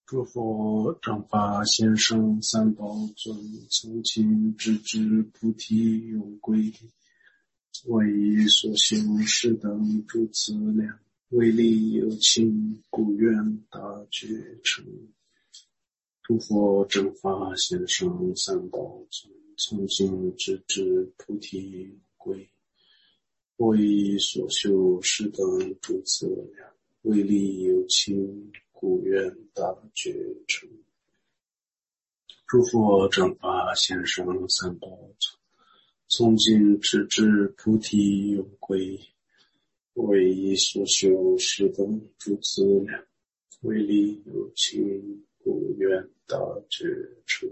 诸佛正法先生三宝尊，从今直至菩提永归。为所修是等诸资粮，为利有情，故愿大觉成。诸佛正法先生三宝尊，从今直至菩提永归。为所修是等诸资粮，为利有情，故愿大觉成。诸佛正法先生三宝尊，从今直至菩提永归。为所修是等诸资粮，为利有情，故愿大觉成。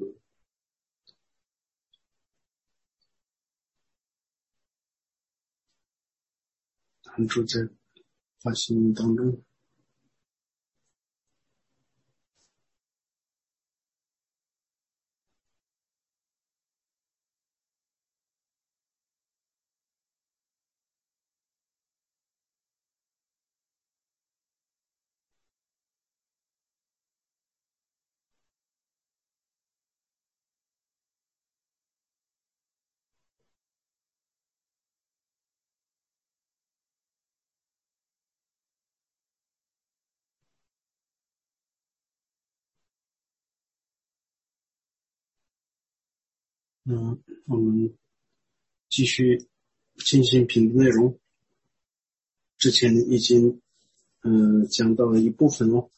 安住在发心当中。我们继续进行品的内容。之前已经讲到了一部分哦。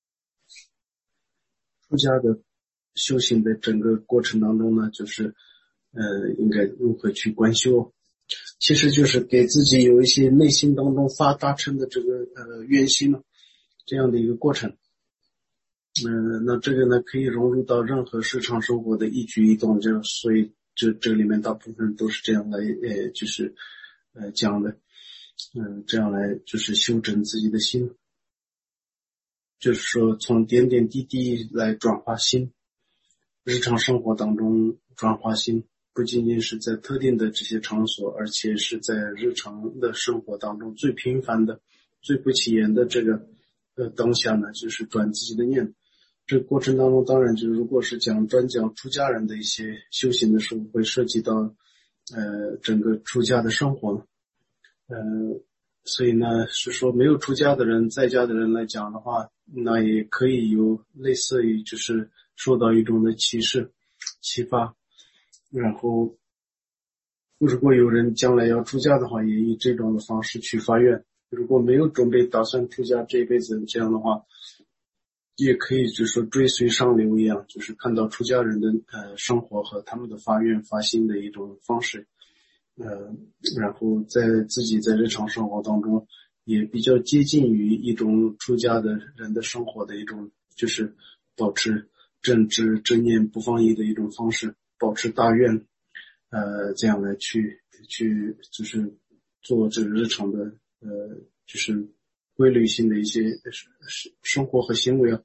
出家的修行的整个过程当中呢，就是应该如何去观修，其实就是给自己有一些内心当中发大乘的这个愿心呢，这样的一个过程。那这个呢可以融入到任何日常生活的一举一动，所以这里面大部分都是这样来就是讲的。这样来就是修整自己的心，就是说从点点滴滴来转化心，日常生活当中转化心，不仅仅是在特定的这些场所，而且是在日常的生活当中最平凡的、最不起眼的这个当下呢，就是转自己的念。这个过程当中，当然就如果是专讲出家人的一些修行的时候，会涉及到整个出家的生活。所以呢是说没有出家的人，在家的人来讲的话，那也可以有类似于就是受到一种的启示启发。然后如果有人将来要出家的话，也以这种的方式去发愿。如果没有准备打算出家这一辈子，这样的话也可以就是说追随上流一样，就是看到出家人的生活和他们的发愿发心的一种方式。然后在自己在日常生活当中也比较接近于一种出家的人的生活的一种，就是保持正知正念不放逸的一种方式，保持大愿，这样来去就是做这个日常的就是规律性的一些生活和行为啊。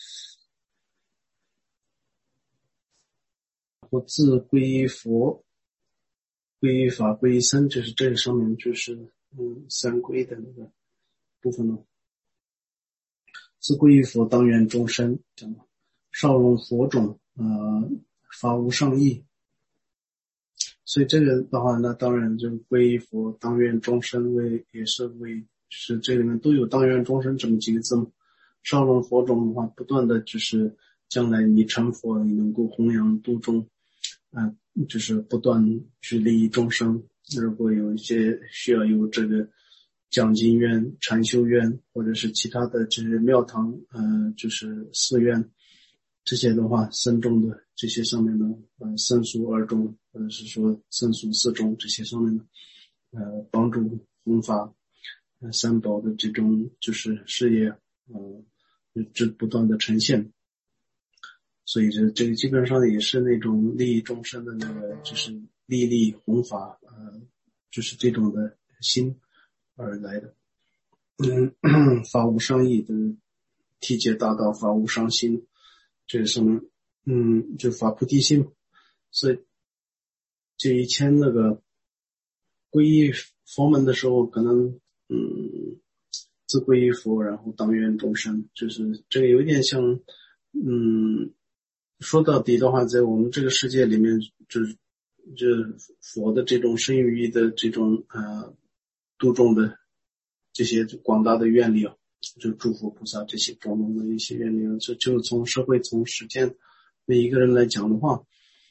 然后自皈依佛、皈依法、皈依僧，就是这个上面就是三皈的那个部分了。自皈依佛，当愿众生少容佛种，发无上意。所以这个的话，那当然就皈依佛，当愿众生也是就是这里面都有当愿众生这么几个字嘛。少容佛种的话，不断的就是将来你成佛，你能够弘扬度众，就是不断去利益众生。如果有一些需要有这个讲经院、禅修院，或者是其他的这些庙堂，就是寺院，这些的话，僧众的这些上面的僧俗二众，或者是说僧俗四众这些上面的帮助弘法三宝的这种就是事业，不断的呈现。所以这个基本上也是那种利益众生的那个，就是利利弘法，就是这种的心而来的。法无上意的体解大道，法无上心，这是什么？就法菩提心。所以这以前那个皈依佛门的时候，可能自皈依佛，然后当愿众生，就是这个有点像说到底的话，在我们这个世界里面，就佛的这种身语意的这种度众的这些广大的愿力啊，就诸佛菩萨这些种种的一些愿力啊，就从社会从实践每一个人来讲的话，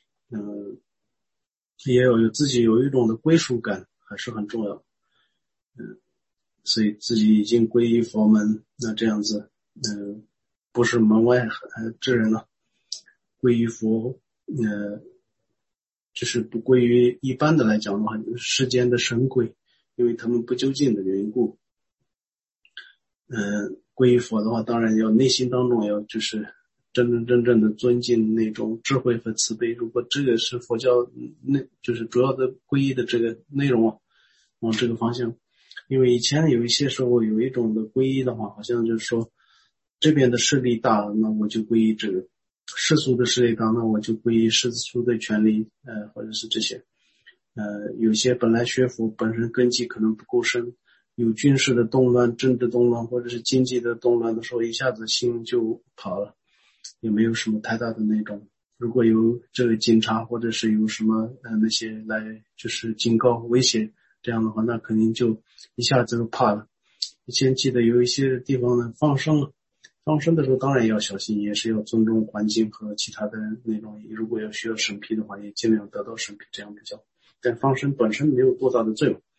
也有自己有一种的归属感，还是很重要。所以自己已经皈依佛门，那这样子，不是门外之人了，皈依佛，就是不归于一般的来讲的话，世间的神鬼，因为他们不究竟的缘故。皈依佛的话，当然要内心当中要就是真正的尊敬那种智慧和慈悲。如果这个是佛教那就是主要的皈依的这个内容往这个方向。因为以前有一些时候有一种的皈依的话，好像就是说这边的势力大，那我就皈依这个；世俗的势力大，那我就皈依世俗的权利，或者是这些。有些本来学佛本身根基可能不够深，有军事的动乱、政治动乱或者是经济的动乱的时候，一下子心就跑了，也没有什么太大的那种。如果有这个警察或者是有什么那些来就是警告威胁，这样的话那肯定就一下子就怕了。以前记得有一些地方呢放生的时候当然要小心，也是要尊重环境和其他的那种，如果要需要审批的话也尽量得到审批，这样比较。但放生本身没有多大的作用。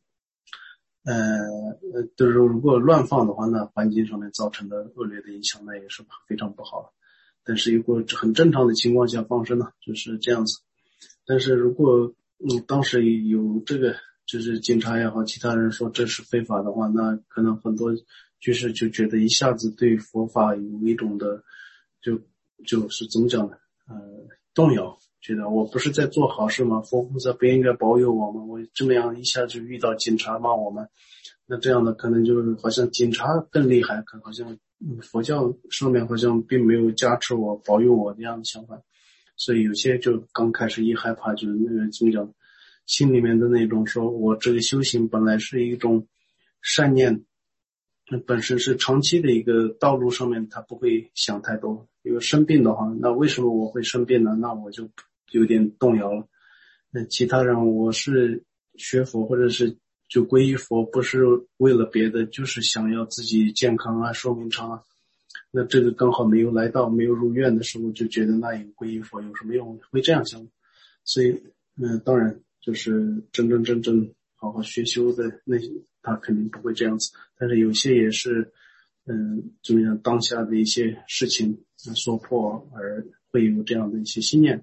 就是如果乱放的话，那环境上面造成的恶劣的影响那也是非常不好的。但是如果很正常的情况下放生呢，就是这样子。但是如果当时有这个就是警察也好其他人说这是非法的话，那可能很多居士就觉得一下子对佛法有一种的就是怎么讲呢，动摇，觉得我不是在做好事吗？佛菩萨不应该保佑我吗？我这么样一下就遇到警察骂我们，那这样的可能就是好像警察更厉害，好像佛教上面好像并没有加持我保佑我这样的想法。所以有些就刚开始一害怕，就是那个怎么讲，心里面的那种说我这个修行本来是一种善念，本身是长期的一个道路上面，他不会想太多。因为生病的话，那为什么我会生病呢？那我就有点动摇了。那其他人我是学佛或者是就皈依佛，不是为了别的，就是想要自己健康啊寿命长啊。那这个刚好没有来到没有入院的时候，就觉得那有皈依佛有什么用，会这样想。所以当然就是真正好好学修的那些他肯定不会这样子，但是有些也是怎么样当下的一些事情所迫而会有这样的一些信念。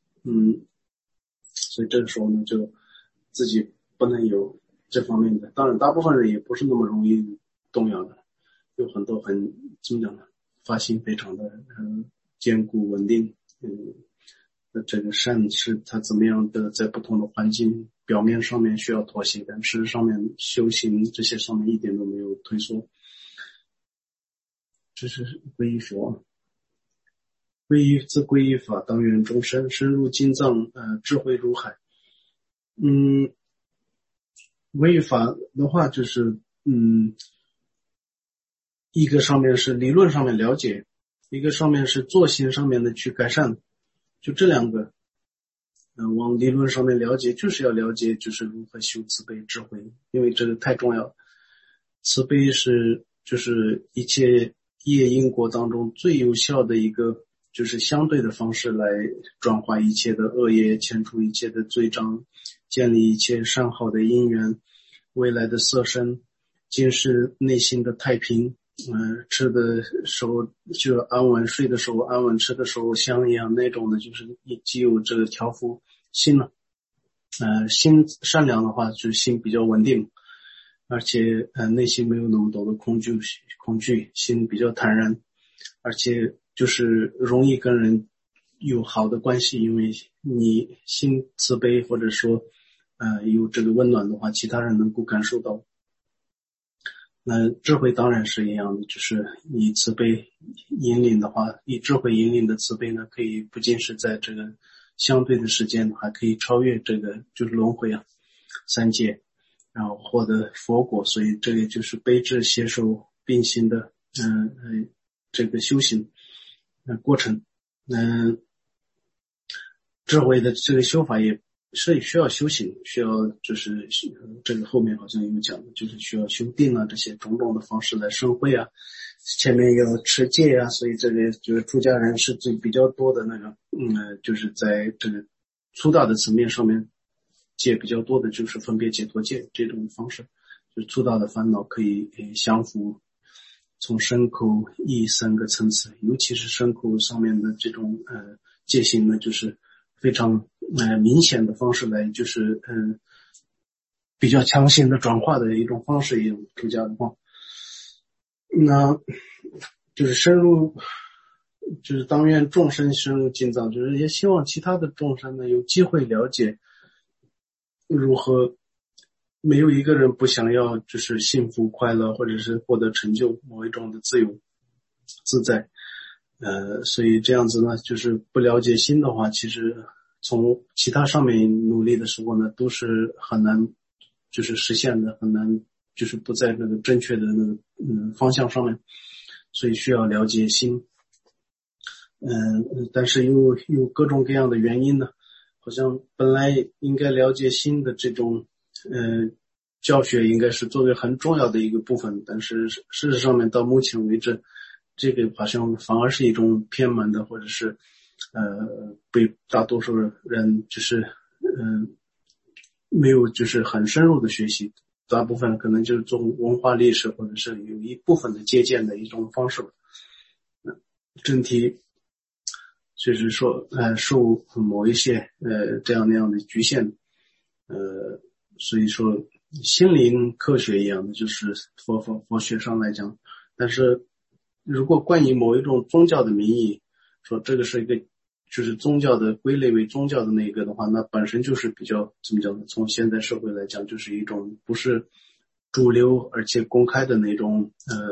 所以这个时候呢就自己不能有这方面的，当然大部分人也不是那么容易动摇的，有很多很怎么讲呢，发心非常的坚固稳定。这个善是他怎么样的在不同的环境表面上面需要妥协，但事实上面修行这些上面一点都没有退缩。这是皈依佛，皈依自皈依法，当愿众生深入经藏，智慧如海。皈依法的话就是一个上面是理论上面了解，一个上面是作行上面的去改善，就这两个。往理论上面了解，就是要了解就是如何修慈悲智慧，因为这个太重要了。慈悲是就是一切业因果当中最有效的一个就是相对的方式来转化一切的恶业，遣除一切的罪障，建立一切善好的因缘，未来的色身，今世内心的太平。吃的时候就安稳，睡的时候安稳，吃的时候香一样，那种的就是既有这个调伏心了。心善良的话就是心比较稳定，而且内心没有那么多的恐惧，心比较坦然，而且就是容易跟人有好的关系，因为你心慈悲或者说有这个温暖的话，其他人能够感受到。那智慧当然是一样的，就是以慈悲引领的话，以智慧引领的慈悲呢，可以不仅是在这个相对的时间，还可以超越这个就是轮回三界，然后获得佛果。所以这个就是悲智携手并行的这个修行。 过程。智慧的这个修法也是需要修行，需要就是这个后面好像有讲的，就是需要修定啊，这些种种的方式来生慧啊，前面要持戒啊，所以这个就是出家人是最比较多的那个，就是在这个粗大的层面上面戒比较多的就是分别解脱戒这种方式，就是粗大的烦恼可以降服，从身口意三个层次，尤其是身口上面的这种戒行呢，就是非常明显的方式来，就是比较强行的转化的一种方式，一种出家的话，那就是深入，就是当愿众生深入经藏，就是也希望其他的众生呢有机会了解如何没有一个人不想要就是幸福快乐或者是获得成就某一种的自由自在，所以这样子呢，就是不了解心的话，其实从其他上面努力的时候呢，都是很难就是实现的，很难就是不在那个正确的那个方向上面，所以需要了解心。但是又有各种各样的原因呢，好像本来应该了解心的这种教学应该是作为很重要的一个部分，但是事实上面到目前为止，这个好像反而是一种偏门的，或者是被大多数人就是没有就是很深入的学习，大部分可能就是做文化历史或者是有一部分的借鉴的一种方式。整体就是说受某一些这样那样的局限，所以说心灵科学一样的就是佛学上来讲，但是如果冠以某一种宗教的名义说这个是一个就是宗教的归类为宗教的那个的话，那本身就是比较怎么讲呢，从现代社会来讲就是一种不是主流而且公开的那种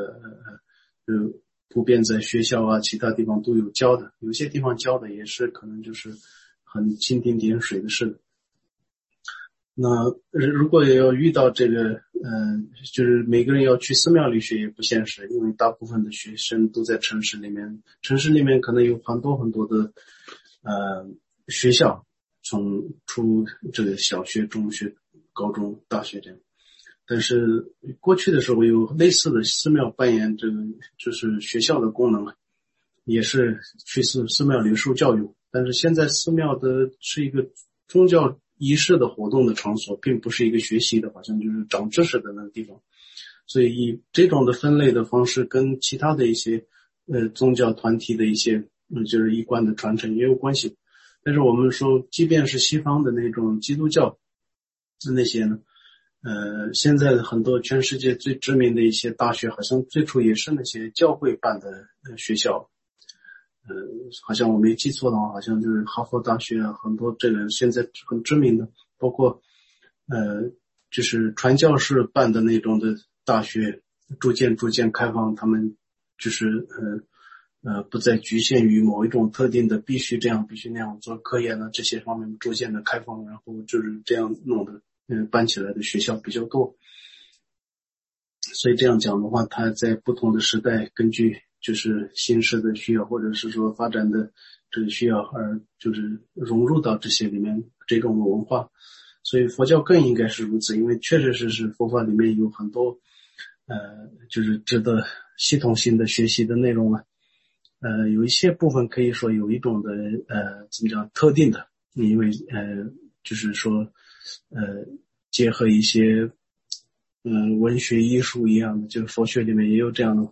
普遍在学校啊其他地方都有教的，有些地方教的也是可能就是很蜻蜓点水的事。那如果要遇到这个就是每个人要去寺庙里学也不现实，因为大部分的学生都在城市里面，城市里面可能有很多很多的学校，从初这个小学、中学、高中、大学这样。但是过去的时候有类似的寺庙扮演这个就是学校的功能，也是去寺庙里受教育，但是现在寺庙的是一个宗教仪式的活动的场所，并不是一个学习的好像就是长知识的那个地方，所以以这种的分类的方式跟其他的一些宗教团体的一些就是一贯的传承也有关系。但是我们说即便是西方的那种基督教那些呢现在的很多全世界最知名的一些大学好像最初也是那些教会办的学校，好像我没记错的话好像就是哈佛大学啊，很多这个现在很知名的，包括就是传教士办的那种的大学，逐渐开放，他们就是不再局限于某一种特定的必须这样必须那样做科研的这些方面逐渐的开放，然后就是这样弄的办起来的学校比较多。所以这样讲的话，它在不同的时代根据就是形势的需要或者是说发展的这个需要而就是融入到这些里面这种文化，所以佛教更应该是如此，因为确实是佛法里面有很多就是值得系统性的学习的内容啊，有一些部分可以说有一种的怎么讲特定的，因为就是说结合一些文学艺术一样的，就是佛学里面也有这样的，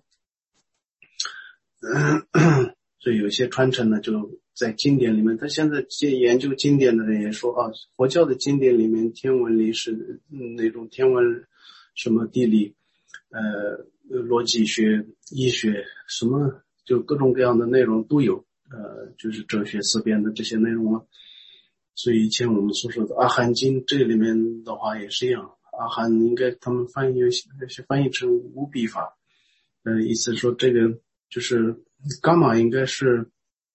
所以有些传承呢就在经典里面，他现在研究经典的人也说啊，佛教的经典里面天文历是那种天文什么地理逻辑学医学什么就各种各样的内容都有，就是哲学思辨的这些内容了。所以以前我们所说的阿含经这里面的话也是一样，阿含应该他们翻译成无比法，意思说这个就是伽马应该是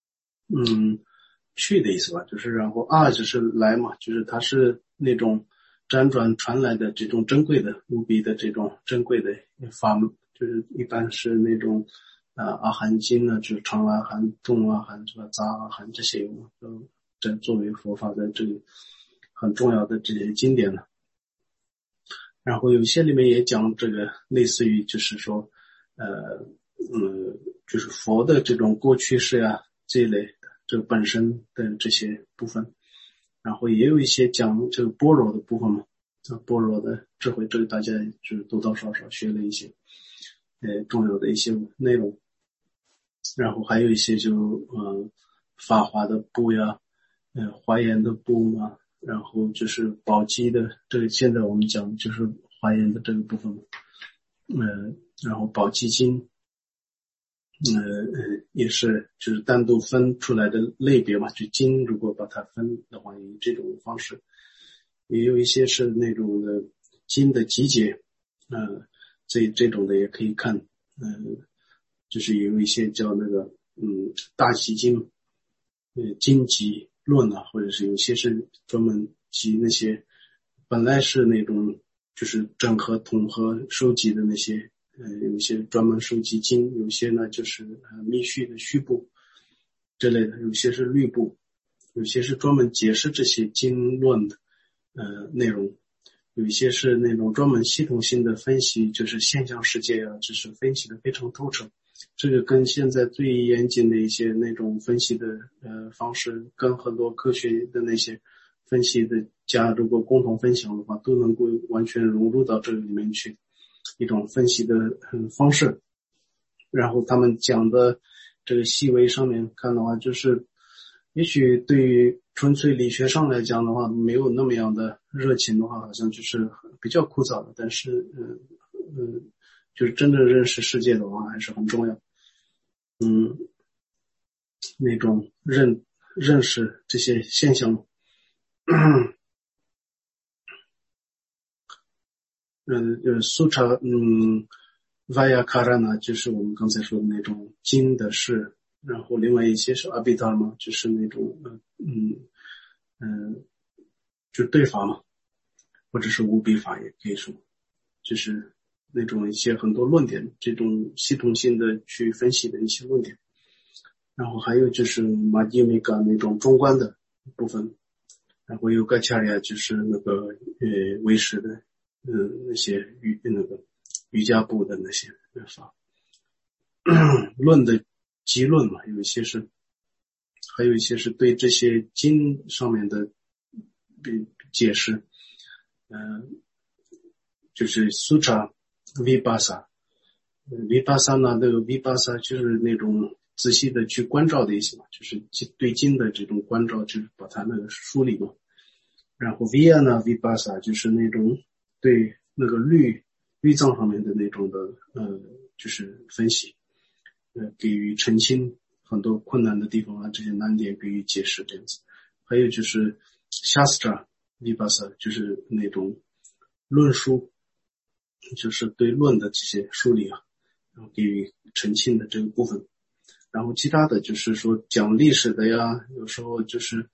去的意思吧，就是然后就是来嘛，就是它是那种辗转传来的这种珍贵的无比的这种珍贵的法门，就是一般是那种阿含经呢，就是长阿含、中阿含、是吧？杂阿含这些都这作为佛法的这个很重要的这些经典了。然后有些里面也讲这个类似于就是说就是佛的这种过去式啊这一类的这个本身的这些部分。然后也有一些讲这个般若的部分嘛，般若的智慧，这个大家就是多多少少学了一些重要的一些内容。然后还有一些就法华的部呀，华严的部嘛，然后就是宝积的这个现在我们讲就是华严的这个部分嘛，然后宝积经也是就是单独分出来的类别嘛，就经如果把它分的话，以这种方式，也有一些是那种的经的集结，这种的也可以看，就是有一些叫那个大集经，经集论啊，或者是有些是专门集那些本来是那种就是整合统合收集的那些。有一些专门收集经，有些呢就是密续的序部之类的，有些是律部，有些是专门解释这些经论的内容，有一些是那种专门系统性的分析，就是现象世界啊，就是分析的非常透彻。这个跟现在最严谨的一些那种分析的方式，跟很多科学的那些分析的家如果共同分享的话，都能够完全融入到这个里面去。一种分析的方式，然后他们讲的这个细微上面看的话，就是也许对于纯粹理学上来讲的话，没有那么样的热情的话，好像就是比较枯燥的。但是就是真正认识世界的话，还是很重要。那种认识这些现象。苏查Vyakarana 就是我们刚才说的那种经的事，然后另外一些是 Abhidharma 就是那种就是对法嘛，或者是无比法也可以说，就是那种一些很多论点，这种系统性的去分析的一些论点。然后还有就是 Madhyamika 那种中观的部分，然后 Yogacarya 就是那个唯识的那些瑜伽部的那些法论的集论嘛，有一些是，还有一些是对这些经上面的解释，就是 Sutra Vipassana 那个 Vipassana 就是那种仔细的去关照的意思嘛，就是对经的这种关照，就是把它那个梳理嘛。然后 Vijnana Vipassana 就是那种对那个律藏上面的那种的就是分析，给予澄清很多困难的地方啊，这些难点给予解释这样子。还有就是 Shastra Vipassana 就是那种论述，就是对论的这些梳理啊，然后给予澄清的这个部分。然后其他的就是说讲历史的呀，有时候就是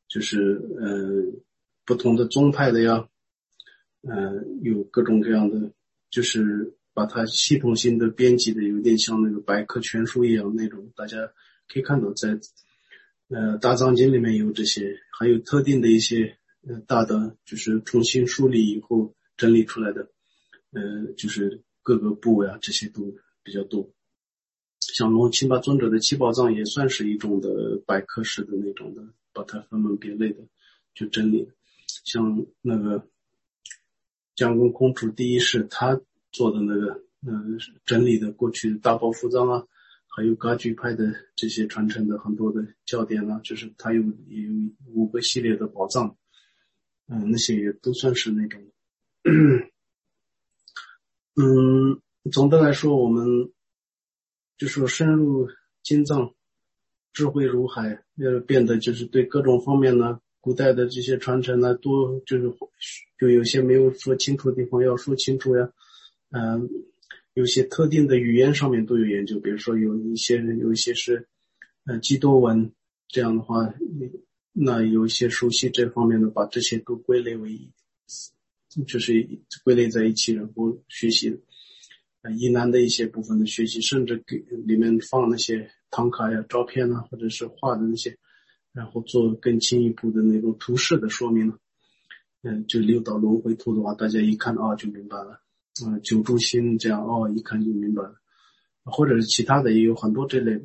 不同的宗派的呀，有各种各样的，就是把它系统性的编辑的有点像那个百科全书一样那种，大家可以看到在大藏经里面有这些，还有特定的一些大的就是重新梳理以后整理出来的就是各个部呀，这些都比较多。像龙钦巴尊者的七宝藏也算是一种的百科式的那种的，把它分门别类的就整理。像那个将军空主第一世他做的那个整理的过去的大宝福藏啊，还有噶举派的这些传承的很多的教典啊，就是他也有5个系列的宝藏，那些也都算是那种总的来说我们就说深入经藏，智慧如海，变得就是对各种方面呢，古代的这些传承呢，多就是就有些没有说清楚的地方要说清楚呀，有些特定的语言上面都有研究，比如说有一些是基多文，这样的话，那有一些熟悉这方面的，把这些都归类为就是归类在一起，然后学习。 疑难的一些部分的学习，甚至给里面放那些唐卡呀、照片啊，或者是画的那些，然后做更进一步的那种图示的说明呢。就六道轮回图的话，大家一看就明白了。九住心这样一看就明白了。或者是其他的也有很多这类的。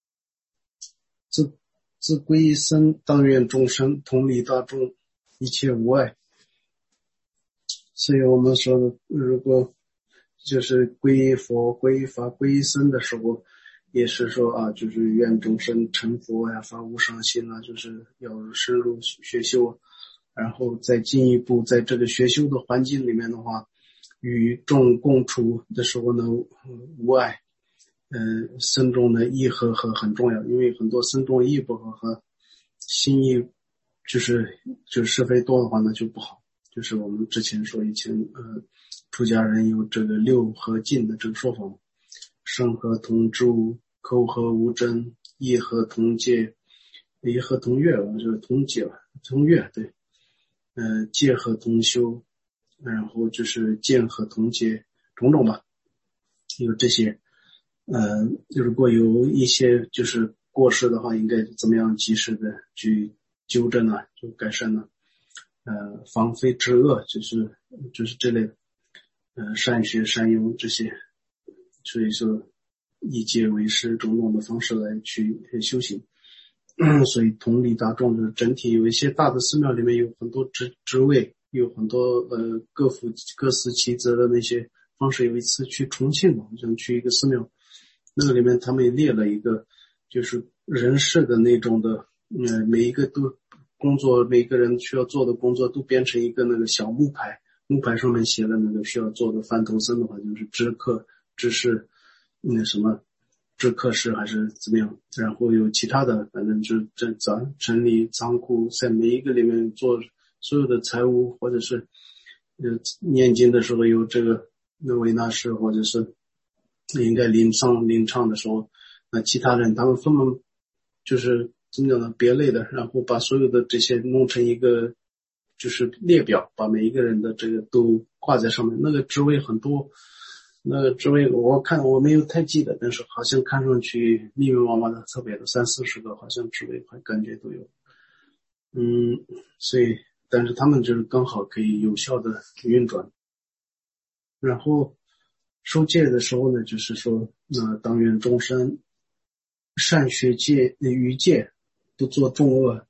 自归一生，当愿众生，同理大众，一切无碍。所以我们说，如果就是皈依佛、皈依法、皈依僧的时候，也是说就是愿众生成佛呀，发无上心就是要深入学修，然后再进一步在这个学修的环境里面的话，与众共处的时候呢，无碍。僧众的意和合很重要，因为很多僧众意不合，心意就是是非多的话呢就不好。就是我们之前说以前出家人有这个六合敬的这个说法，身合同住，口合无争，意合同戒，意合同乐就是同戒同乐，对，戒合同修，然后就是见合同戒，种种吧，有这些。如果有一些就是过失的话，应该怎么样及时的去纠正呢？就改善呢？防非之恶，就是这类的，善学善用这些，所以说以戒为师，种种的方式来去修行。所以同理大众就是整体有一些大的寺庙里面有很多职位，有很多各司其职的那些方式。有一次去重庆，好像去一个寺庙。那个里面他们也列了一个就是人事的那种的每一个都工作，每个人需要做的工作都编成一个那个小木牌上面写了那个需要做的。范头僧的话就是知客知事什么知客师还是怎么样，然后有其他的反正就整理仓库，在每一个里面做所有的财务，或者是念经的时候有这个维纳师，或者是应该领唱的时候，那其他人他们分门就是怎么讲呢，别类的，然后把所有的这些弄成一个就是列表，把每一个人的这个都挂在上面。那个职位很多，那个职位我没有太记得，但是好像看上去密密麻麻的，特别的30-40个，好像职位感觉都有。所以但是他们就是刚好可以有效的运转。然后受戒的时候呢，就是说当愿众生善学戒于戒，不做众恶。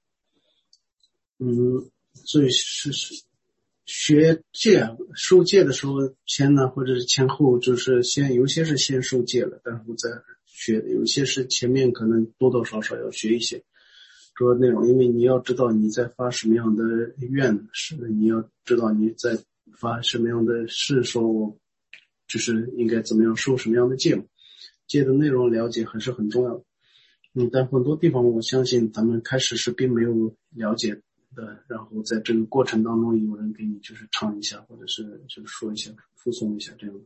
所以是学戒受戒的时候前呢，或者是前后，就是有些是先受戒了，然后再学，有些是前面可能多多少少要学一些主要内容。因为你要知道你在发什么样的愿，是你要知道你在发什么样的誓，说我就是应该怎么样受什么样的戒，戒的内容了解还是很重要的。但很多地方我相信他们开始是并没有了解的，然后在这个过程当中有人给你就是唱一下，或者是就是说一下附送一下这样。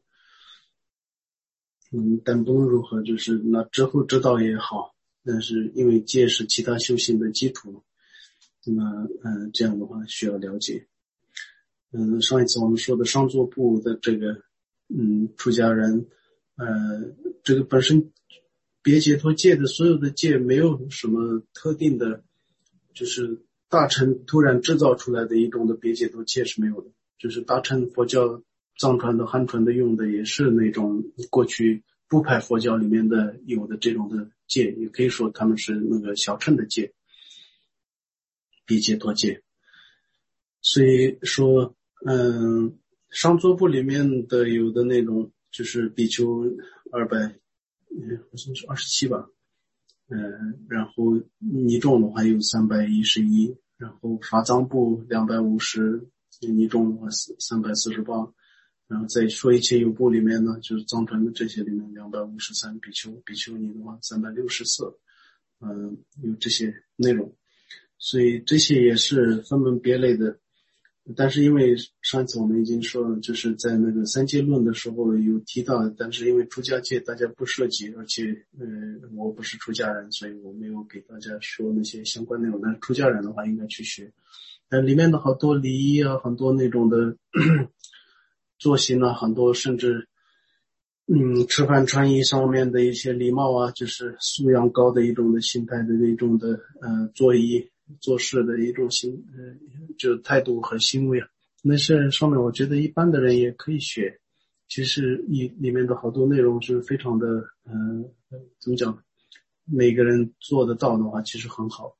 但不论如何，就是那之后知道也好，但是因为戒是其他修行的基础，那么这样的话需要了解。上一次我们说的上座部的这个出家人，这个本身别解脱戒的所有的戒没有什么特定的，就是大乘突然制造出来的一种的别解脱戒是没有的。就是大乘佛教藏传的汉传的用的也是那种过去部派佛教里面的有的这种的戒，也可以说他们是那个小乘的戒，别解脱戒。所以说上座部里面的有的那种就是比丘200好像是27吧，然后尼众的话有311，然后法藏部250，尼众的话348，然后再说一切有部里面呢，就是藏传的这些里面253比丘尼的话364，有这些内容。所以这些也是分门别类的。但是因为上次我们已经说了，就是在那个三戒论的时候有提到，但是因为出家戒大家不涉及，而且我不是出家人，所以我没有给大家说那些相关内容。但是出家人的话应该去学，里面的好多礼仪啊，很多那种的作行啊，很多甚至吃饭穿衣上面的一些礼貌啊，就是素养高的一种的心态的一种的做衣做事的一种就态度和行为啊，那些上面我觉得一般的人也可以学。其实里面的好多内容是非常的怎么讲，每个人做得到的话其实很好。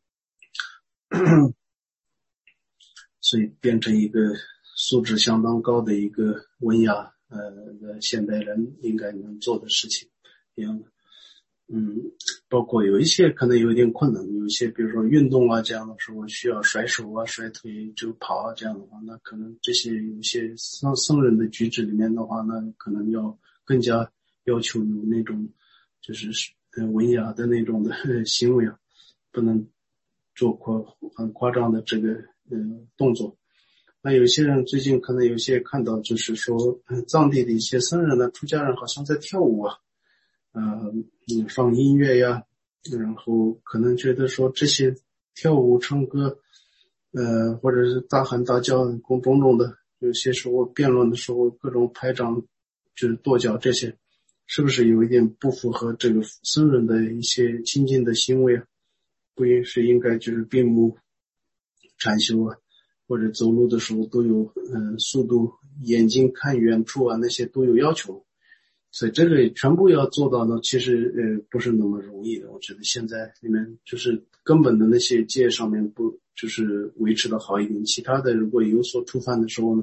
所以变成一个素质相当高的一个文雅现代人应该能做的事情一样的。包括有一些可能有一点困难，有一些比如说运动啊这样的时候需要甩手啊甩腿就跑啊这样的话，那可能这些有一些僧人的举止里面的话，那可能要更加要求有那种就是文雅的那种的行为啊，不能做很夸张的这个动作。那有些人最近可能有些看到就是说藏地的一些僧人呢出家人好像在跳舞啊，放音乐呀，然后可能觉得说这些跳舞唱歌或者是大喊大叫种种的，有些时候辩论的时候各种拍掌就是跺脚，这些是不是有一点不符合这个僧人的一些亲近的行为啊？不是应该就是闭目禅修啊，或者走路的时候都有速度，眼睛看远处啊，那些都有要求。所以这个全部要做到呢，其实不是那么容易的。我觉得现在里面就是根本的那些戒上面不就是维持的好一点，其他的如果有所触犯的时候呢，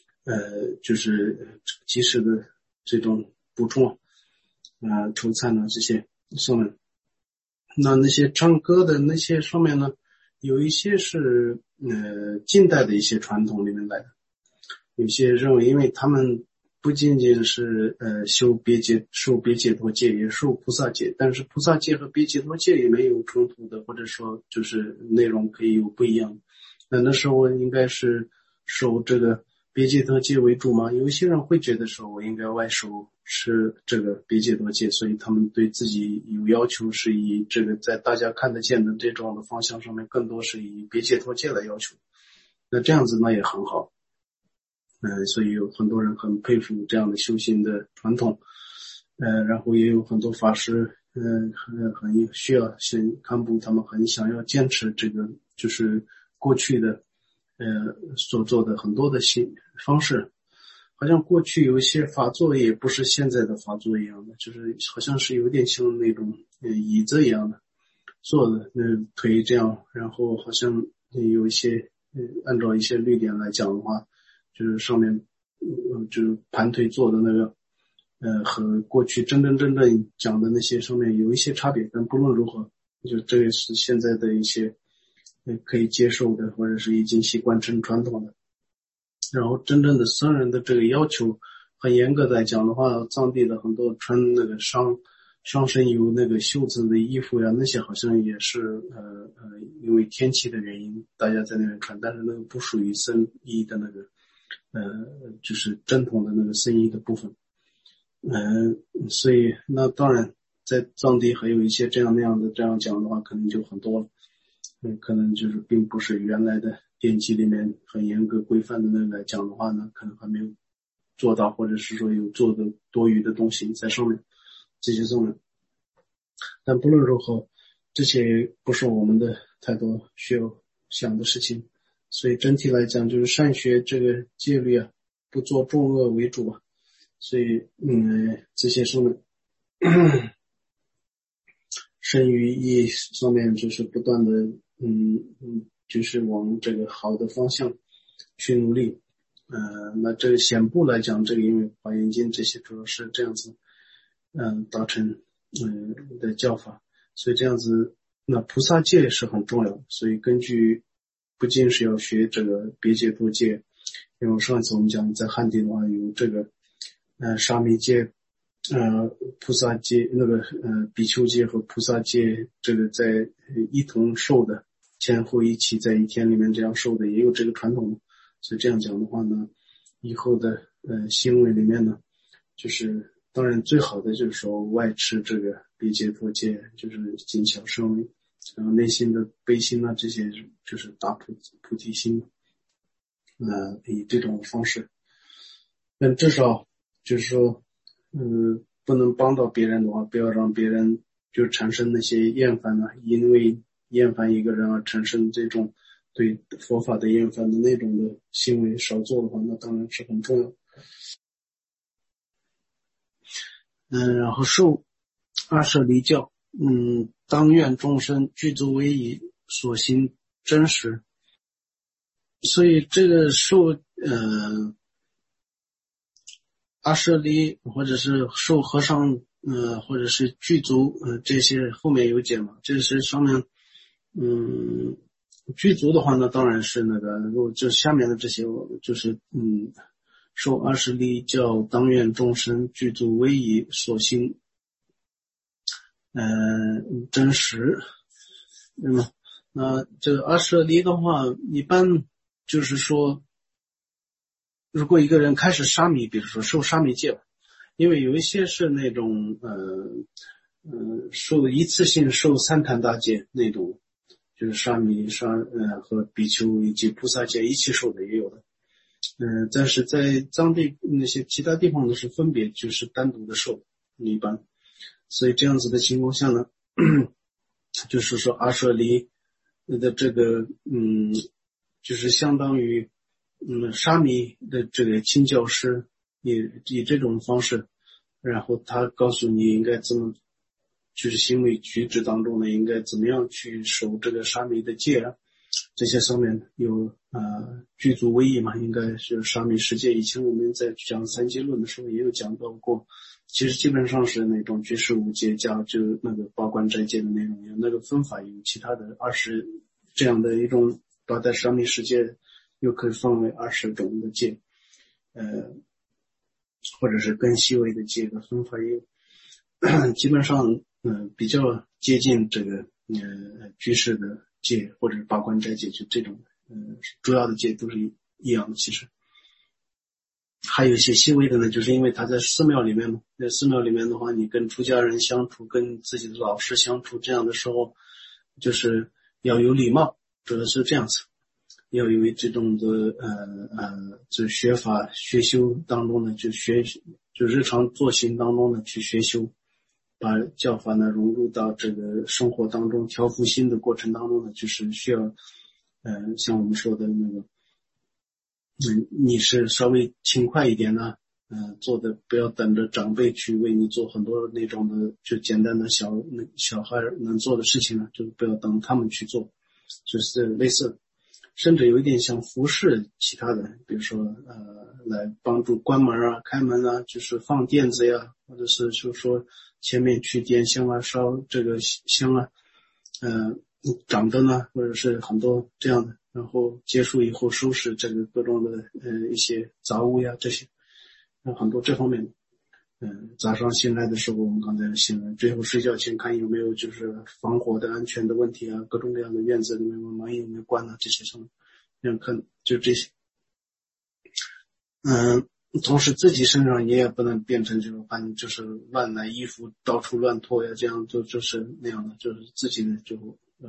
就是及时的这种补充抽餐啊这些上面。那些唱歌的那些上面呢，有一些是近代的一些传统里面来的，有些认为因为他们不仅仅是受别解脱戒，也受菩萨戒，但是菩萨戒和别解脱戒也没有冲突的，或者说就是内容可以有不一样。那时候应该是受这个别解脱戒为主嘛，有一些人会觉得说我应该外受吃这个别解脱戒，所以他们对自己有要求，是以这个在大家看得见的这种的方向上面更多是以别解脱戒来要求。那这样子呢也很好。所以有很多人很佩服这样的修行的传统，然后也有很多法师，很需要堪布他们很想要坚持这个，就是过去的，所做的很多的方式，好像过去有一些法座也不是现在的法座一样的，就是好像是有点像那种椅子一样的坐的，腿这样，然后好像有一些，按照一些律典来讲的话。就是上面，就是盘腿坐的那个，和过去真正讲的那些上面有一些差别，但不论如何，就这也是现在的一些，可以接受的，或者是已经习惯成传统的。然后真正的僧人的这个要求很严格来讲的话，藏地的很多穿那个上身有那个袖子的衣服呀，那些好像也是因为天气的原因，大家在那边穿，但是那个不属于僧衣的那个。就是正统的那个僧衣的部分，所以那当然在藏地还有一些这样那样的这样讲的话，可能就很多了，可能就是并不是原来的典籍里面很严格规范的那个来讲的话呢，可能还没有做到，或者是说有做的多余的东西在上面，这些重要。但不论如何，这些不是我们的太多需要想的事情。所以整体来讲，就是善学这个戒律啊，不做重恶为主啊。所以，这些上面，身语意上面就是不断的，就是往这个好的方向去努力。那这个显部来讲，这个因为华严经这些主要是这样子，达成的教法，所以这样子，那菩萨戒是很重要的。所以根据不仅是要学这个别解脱戒，因为上一次我们讲在汉地的话有这个沙弥戒，菩萨戒，那个比丘戒和菩萨戒，这个在一同受的，前后一起在一天里面这样受的，也有这个传统。所以这样讲的话呢，以后的行为里面呢，就是当然最好的就是说外持这个别解脱戒，就是谨小慎微，然后内心的悲心啊，这些就是大菩提心，以这种方式，但至少就是说， 不能帮到别人的话，不要让别人就产生那些厌烦啊，因为厌烦一个人而产生这种对佛法的厌烦的那种的行为少做的话，那当然是很重要。然后受阿舍离教，当愿众生具足唯已，所行真实。所以这个受阿舍离或者是受和尚或者是具足这些后面有解嘛，这是上面具足的话呢，当然是那个，如果就下面的这些就是受阿舍离教当愿众生具足唯已，所行真实。那这个阿舍离的话，一般就是说，如果一个人开始沙弥，比如说受沙弥戒，因为有一些是那种受一次性受三坛大戒那种，就是沙弥和比丘以及菩萨戒一起受的也有的。但是在藏地那些其他地方呢是分别就是单独的受一般。所以这样子的情况下呢，就是说阿舍离的这个就是相当于沙弥的这个亲教师以这种方式，然后他告诉你应该怎么，就是行为举止当中呢应该怎么样去守这个沙弥的戒啊，这些上面有具足唯已嘛，应该是沙弥十戒。以前我们在讲三戒论的时候也有讲到过，其实基本上是那种居士五戒加就那个八关斋戒的内容，有那个分法有其他的20这样的一种，把在沙弥十戒又可以分为20种的戒，或者是更细微的戒的分法也有，基本上比较接近这个居士的戒或者是八关斋戒，就这种主要的戒都是一样的。其实还有一些细微的呢，就是因为他在寺庙里面嘛，在寺庙里面的话，你跟出家人相处，跟自己的老师相处，这样的时候就是要有礼貌，主要是这样子，要有这种的就学法学修当中呢，就日常作行当中呢去学修，把教法呢融入到这个生活当中，调伏心的过程当中呢，就是需要像我们说的那个你是稍微勤快一点呢，做的不要等着长辈去为你做很多那种的就简单的小孩能做的事情呢，就不要等他们去做，就是类似，甚至有一点像服侍其他的，比如说来帮助关门啊、开门啊，就是放垫子呀，或者是就是说前面去点香啊、烧这个香啊，掌灯啊，或者是很多这样的。然后结束以后收拾这个各种的一些杂物呀，这些很多这方面早上醒来的时候，我们刚才醒来最后睡觉前看有没有就是防火的安全的问题啊，各种各样的院子里面门有没有关啊，这些上这样看就这些。同时自己身上也不能变成就是乱拿衣服到处乱脱呀，这样就是那样的，就是自己的就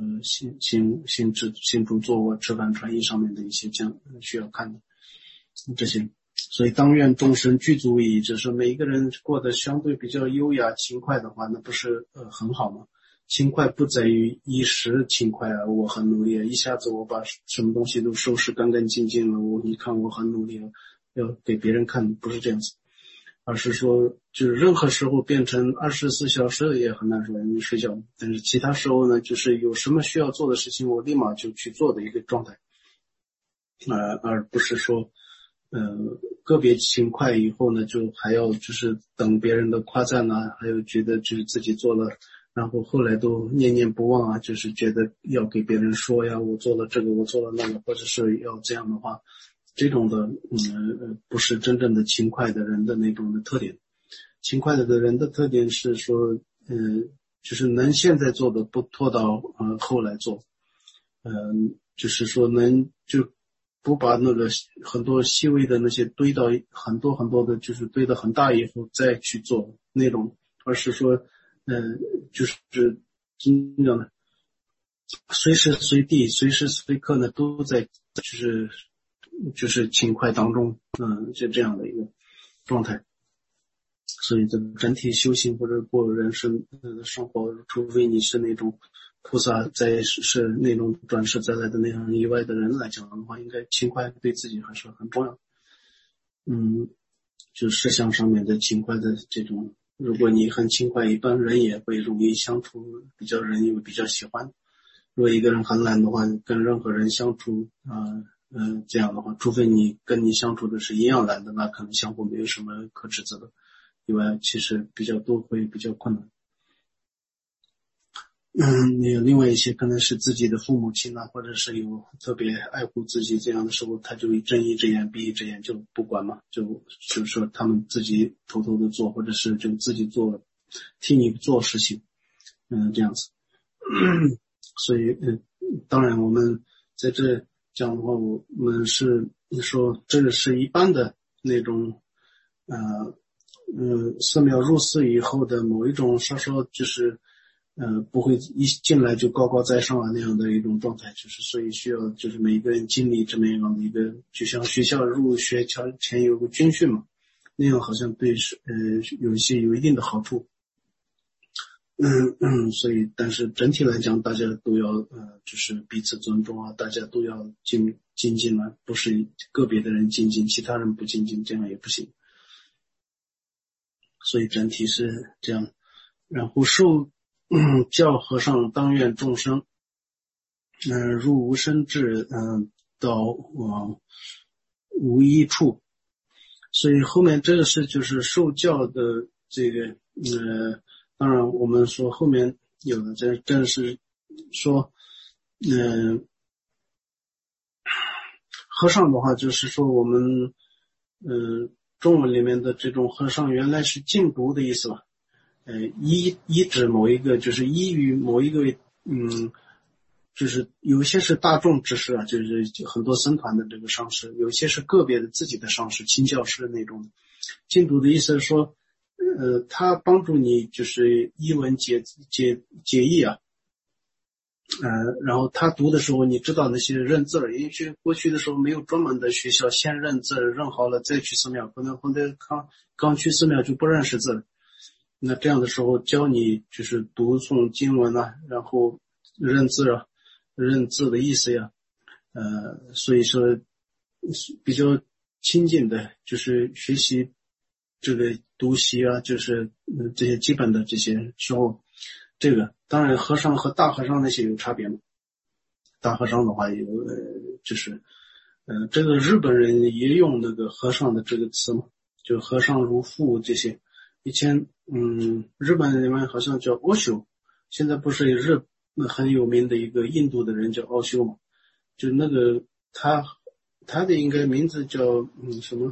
行住坐卧吃饭穿衣上面的一些这样需要看的这些。所以当愿众生具足以，就是每一个人过得相对比较优雅勤快的话，那不是很好吗？勤快不在于一时勤快啊，我很努力，一下子我把什么东西都收拾干干净净了，你看我很努力了，要给别人看，不是这样子，而是说就是任何时候变成24小时也很难说你睡觉，但是其他时候呢，就是有什么需要做的事情我立马就去做的一个状态，而不是说个别勤快以后呢，就还要就是等别人的夸赞啊，还有觉得就是自己做了，然后后来都念念不忘啊，就是觉得要给别人说呀，我做了这个，我做了那个，或者是要这样的话，这种的不是真正的勤快的人的那种的特点。勤快的人的特点是说就是能现在做的不拖到后来做，就是说能就不把那个很多细微的那些堆到很多很多的，就是堆得很大以后再去做那种，而是说就是怎么讲呢，随时随地随时随刻呢都在就是勤快当中，就这样的一个状态。 所以这个整体修行或者过人生生活，除非你是那种菩萨是那种转世再来的那样以外的人来讲的话，应该勤快对自己还是很重要。就思想上面的勤快的这种，如果你很勤快，一般人也会容易相处，人也会比较喜欢。如果一个人很懒的话，跟任何人相处这样的话，除非你跟你相处的是一样懒的，那可能相互没有什么可指责的，以外其实都会比较困难。有另外一些可能是自己的父母亲或者是有特别爱护自己这样的时候，他就睁一只眼闭一只眼就不管嘛，就是说他们自己偷偷的做，或者是就自己做，替你做事情，这样子。所以当然我们在这讲的话，我们是说这是一般的那种寺庙入寺以后的某一种稍稍就是不会一进来就高高在上那样的一种状态，就是所以需要就是每一个人经历这么样的一个，就像学校入学前有个军训嘛，那样好像对有一定的好处。所以但是整体来讲，大家都要就是彼此尊重大家都要精进不是个别的人精进，其他人不精进，这样也不行。所以整体是这样。然后受教和尚当愿众生入无生智到无一处。所以后面这个是就是受教的这个当然我们说后面有的这是说和尚的话就是说我们中文里面的这种和尚原来是禁毒的意思吧，依指某一个，就是依于某一个就是有些是大众之师就是很多僧团的这个上师，有些是个别的自己的上师，亲教师那种。禁毒的意思是说他帮助你就是一文解义然后他读的时候，你知道那些认字儿，因为过去的时候没有专门的学校，先认字儿，认好了再去寺庙，可能后来刚去寺庙就不认识字了。那这样的时候教你就是读诵经文然后认字认字的意思所以说比较亲近的就是学习这个读习就是这些基本的这些时候，这个当然和尚和大和尚那些有差别嘛。大和尚的话有就是这个日本人也用那个和尚的这个词嘛，就和尚如父这些。以前日本里面好像叫奥修，现在不是很有名的一个印度的人叫奥修嘛，就那个他的应该名字叫什么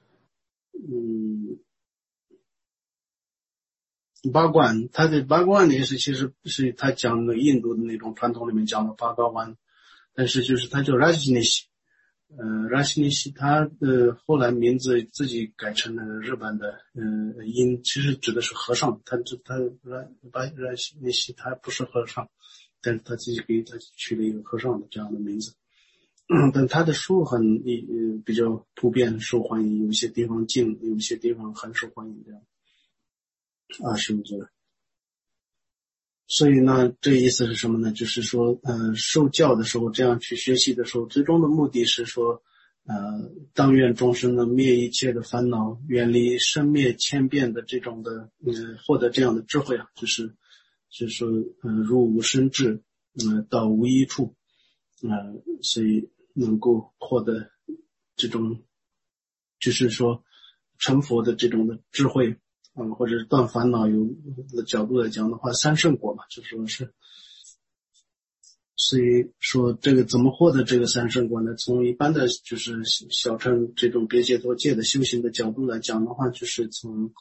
八观，他的八观也是其实是他讲的印度的那种传统里面讲的八观，但是就是他叫拉西尼西拉西尼西他后来名字自己改成了日本的音，其实指的是和尚，他拉西尼西他不是和尚，但是他自己给他取了一个和尚的这样的名字。但他的书比较普遍受欢迎，有些地方禁，有些地方很受欢迎这样是不是？所以呢这意思是什么呢？就是说受教的时候，这样去学习的时候，最终的目的是说当愿众生呢灭一切的烦恼，远离生灭千变的这种的获得这样的智慧就是说入无生智到无一处所以能够获得这种就是说成佛的这种的智慧或者是断烦恼，有的角度来讲的话，三圣果嘛，就说是。所以说这个怎么获得这个三圣果呢？从一般的就是小乘这种别解脱戒的修行的角度来讲的话，就是从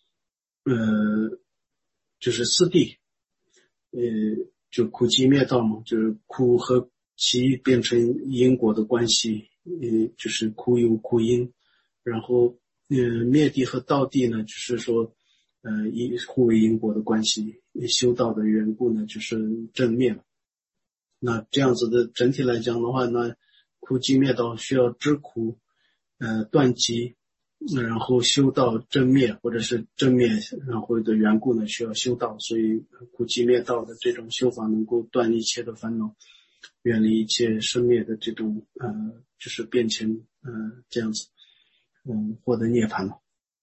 就是四谛就苦集灭道嘛，就是苦和集变成因果的关系就是苦有苦因，然后灭谛和道谛呢，就是说互为因果的关系，修道的缘故呢就是正灭了。那这样子的整体来讲的话呢，苦集灭道需要知苦断集然后修道正灭，或者是正灭然后的缘故呢，需要修道，所以苦集灭道的这种修法能够断一切的烦恼，远离一切生灭的这种就是变迁这样子获得涅槃了。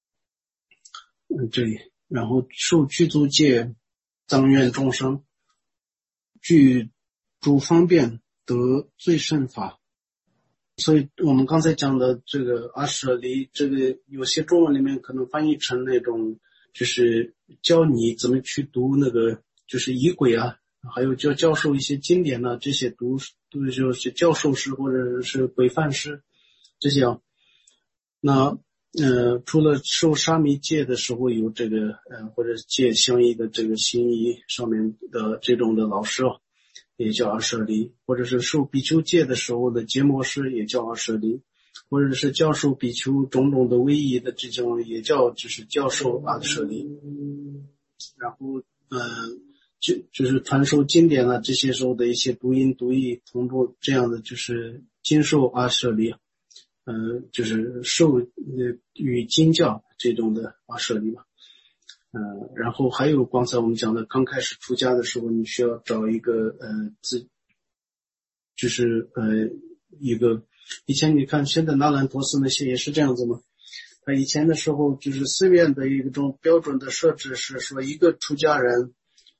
这里然后受具足戒当愿众生具诸方便得最胜法。所以我们刚才讲的这个阿舍离，这个有些中文里面可能翻译成那种就是教你怎么去读那个就是仪轨啊，还有教授一些经典啊，这些读就是教授师或者是规范师这些啊。那除了受沙弥戒的时候有这个或者戒相应的这个行仪上面的这种的老师啊，也叫阿舍离，或者是受比丘戒的时候的结摩师也叫阿舍离，或者是教授比丘种种的威仪的这种也叫就是教授阿舍离。然后就是传授经典啊这些时候的一些读音读译同住这样的就是经受阿舍离，就是受与经教这种的阿舍离吧。然后还有刚才我们讲的刚开始出家的时候你需要找一个就是一个以前你看现在那兰陀寺那些也是这样子嘛，他以前的时候就是寺院的一种标准的设置是说一个出家人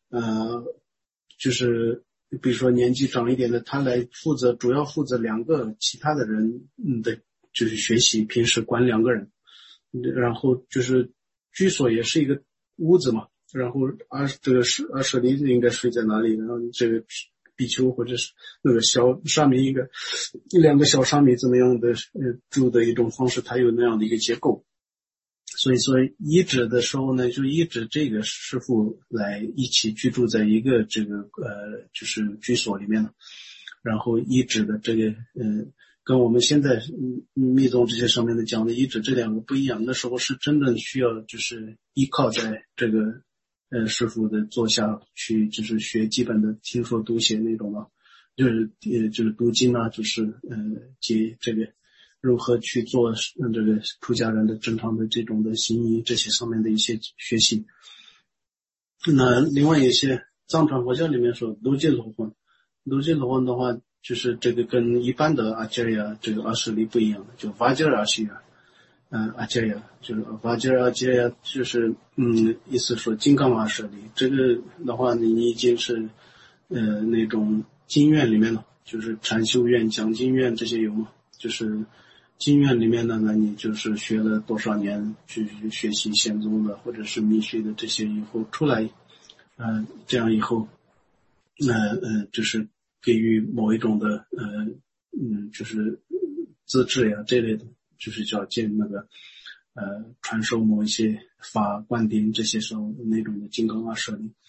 就是比如说年纪长一点的他来主要负责2个其他的人的就是学习，平时管2个人，然后就是居所也是一个屋子嘛，然后这个阿舍离应该睡在哪里，然后这个比丘或者是那个小沙弥一个2个小沙弥怎么样的住的一种方式，它有那样的一个结构。所以说依止的时候呢，就依止这个师父来一起居住在一个这个就是居所里面的，然后依止的这个跟我们现在密宗这些上面的讲的依止这2个不一样，那时候是真正需要就是依靠在这个师父的座下去就是学基本的听说读写那种的，就是读经啊，就是解这个如何去做这个出家人的正常的这种的行仪这些上面的一些学习。那另外一些藏传佛教里面说罗杰罗混的话，就是这个跟一般的阿伽亚这个阿舍离不一样的，就瓦伽阿悉亚阿伽亚就是瓦伽阿伽亚就是意思说金刚阿舍离，这个的话你已经是那种经院里面的，就是禅修院讲经院这些有吗？就是经院里面的呢，你就是学了多少年去学习显宗的或者是密续的这些以后出来这样以后就是给予某一种的就是资质呀这类的，就是叫建那个传授某一些法灌顶这些时候那种的金刚阿舍离。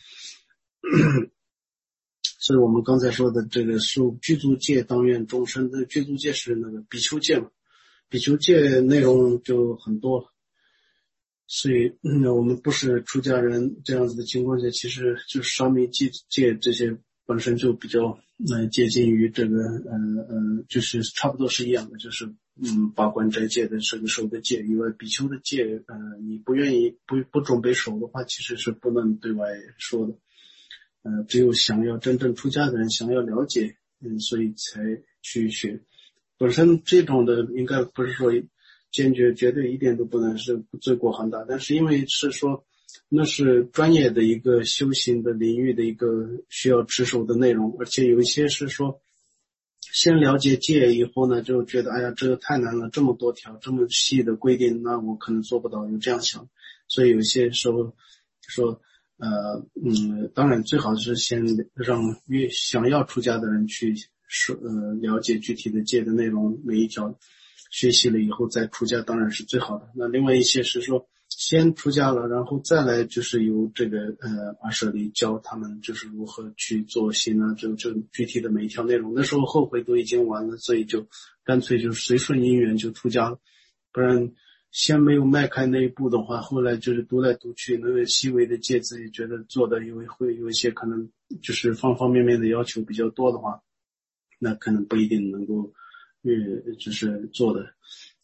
所以我们刚才说的这个受具足戒当愿众生的具足戒是那个比丘戒嘛，比丘戒内容就很多，所以我们不是出家人这样子的情况下，其实就是沙弥戒这些本身就比较接近于这个就是差不多是一样的，就是八关斋戒的这个守的戒以外，比丘的戒你不愿意不准备守的话，其实是不能对外说的。只有想要真正出家的人想要了解所以才去学。本身这种的应该不是说坚决绝对一点都不能是罪过很大，但是因为是说那是专业的一个修行的领域的一个需要持守的内容，而且有一些是说先了解戒以后呢，就觉得哎呀这个太难了，这么多条这么细的规定，那我可能做不到，有这样想。所以有些时候说当然最好是先让想要出家的人去了解具体的戒的内容，每一条学习了以后再出家当然是最好的。那另外一些是说先出家了，然后再来就是由这个阿舍离教他们就是如何去做行啊，就具体的每一条内容。那时候后悔都已经完了，所以就干脆就随顺因缘就出家了，不然先没有迈开那一步的话，后来就是读来读去，那个细微的戒自己觉得做的会有一些可能就是方方面面的要求比较多的话，那可能不一定能够就是做的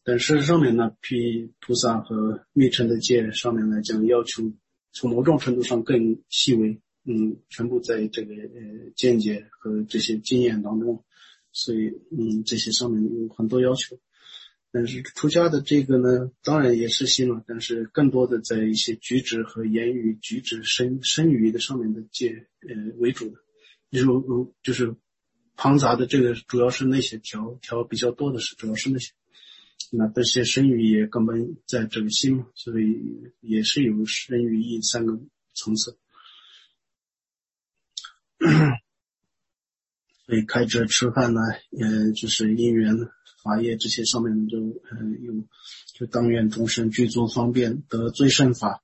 但事实上面呢，比菩萨和密乘的戒上面来讲，要求从某种程度上更细微，全部在这个见解和这些经验当中，所以这些上面有很多要求。但是出家的这个呢，当然也是心了，但是更多的在一些举止和言语、举止、身语的上面的戒为主的，就是庞杂的这个主要是那些条比较多的是主要是那些，那这些身语也根本在这个心嘛，所以也是有身语意三个层次。所以开遮吃饭呢，就是因缘法业这些上面就当愿众生具足方便得最胜法，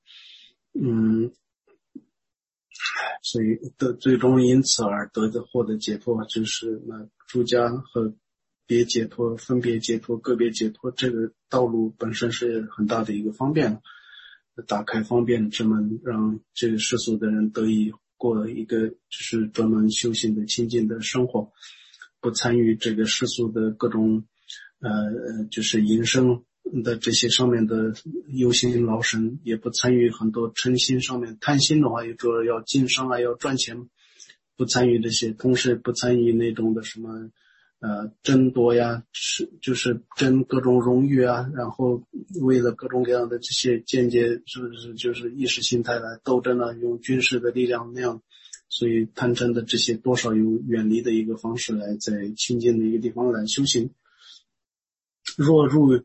所以最终因此而获得解脱，就是那出家和别解脱、分别解脱、个别解脱这个道路本身是很大的一个方便，打开方便之门，让这个世俗的人得以过一个就是专门修行的清净的生活，不参与这个世俗的各种就是营生的这些上面的忧心劳神，也不参与很多嗔心上面，贪心的话也主要经商啊，要赚钱，不参与这些，同时不参与那种的什么争夺呀，就是争各种荣誉啊，然后为了各种各样的这些间接是不是就是意识形态来斗争啊，用军事的力量那样，所以贪嗔的这些多少有远离的一个方式来在清净的一个地方来修行。若入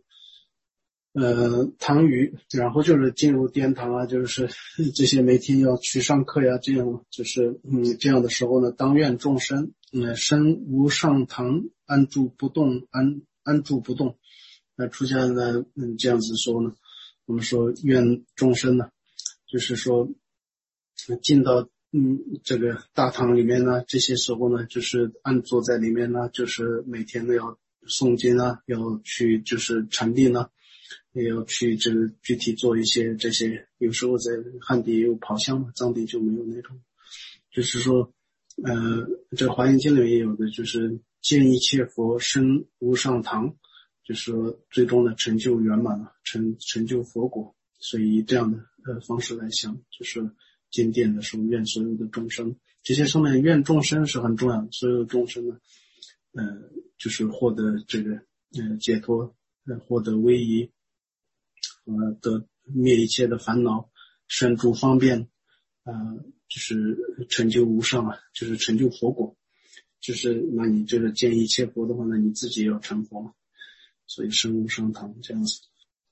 堂宇，然后就是进入殿堂啊，就是这些每天要去上课呀，这样就是这样的时候呢，当愿众生身无上堂，安住不动，安住不动。那出现呢这样子说呢，我们说愿众生呢，就是说进到这个大堂里面呢，这些时候呢，就是安坐在里面呢，就是每天都要诵经啊，要去就是禅定啊，也要去这个具体做一些这些，有时候在汉地也有跑香嘛，藏地就没有那种。就是说这华严经里也有的，就是见一切佛身无上堂，就是说最终的成就圆满了，成就佛果。所以以这样的方式来想，就是进殿的时候愿所有的众生，这些上面愿众生是很重要的，所有众生呢就是获得这个解脱，获得威仪，得灭一切的烦恼，身住方便，就是成就无上啊，就是成就佛果。就是那你这个见一切佛的话呢，你自己也要成佛嘛，所以身无上堂这样子。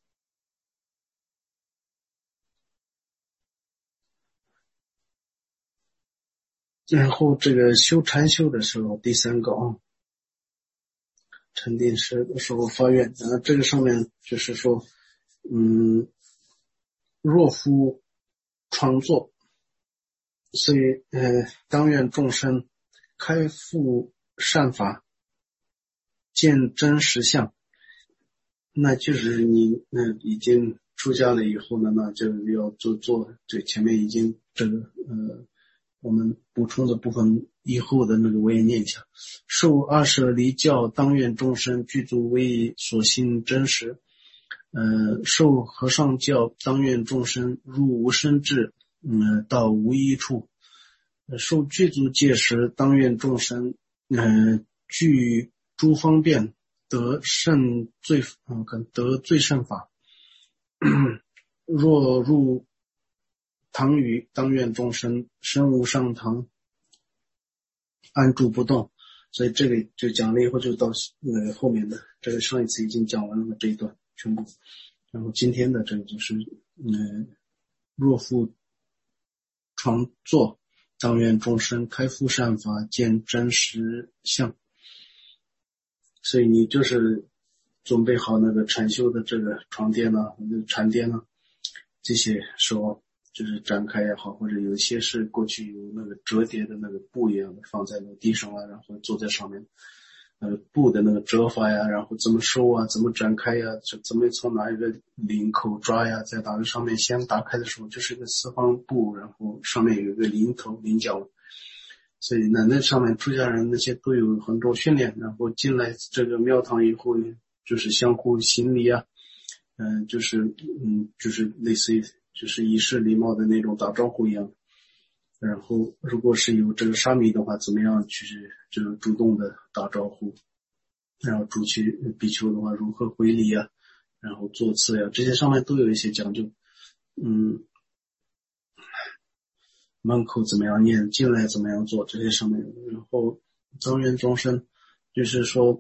然后这个修禅修的时候，第三个沉定时的时候发愿，这个上面就是说，若夫创作，所以当愿众生开复善法，见真实相，那就是你已经出家了以后呢，那就要做这前面已经这个我们补充的部分以后的那个我也念一下。受二舍离教，当愿众生具足为所信真实。受和尚教，当愿众生入无生智，到无一处。受具足戒时，当愿众生具诸方便，得最胜法。若入堂宇，当愿众生身无上堂，安住不动。所以这个就讲了以后，就到后面的这个上一次已经讲完了这一段全部。然后今天的这个就是若复常坐，当愿众生开复善法，见真实相。所以你就是准备好那个禅修的这个床垫啊，禅垫啊，这些时候就是展开也好，或者有一些是过去有那个折叠的那个布一样的放在那个地上啊，然后坐在上面，布的那个折法呀，然后怎么收啊，怎么展开呀，怎么从哪一个领口抓呀，在哪个上面先打开的时候就是一个四方布，然后上面有一个领头领角。所以那上面出家人那些都有很多训练，然后进来这个庙堂以后就是相互行礼啊，就是类似于就是仪式礼貌的那种打招呼一样。然后如果是有这个沙弥的话，怎么样去就主动的打招呼，然后比丘的话如何回礼啊，然后座次呀，这些上面都有一些讲究。门口怎么样念，进来怎么样做，这些上面。然后庄严众生就是说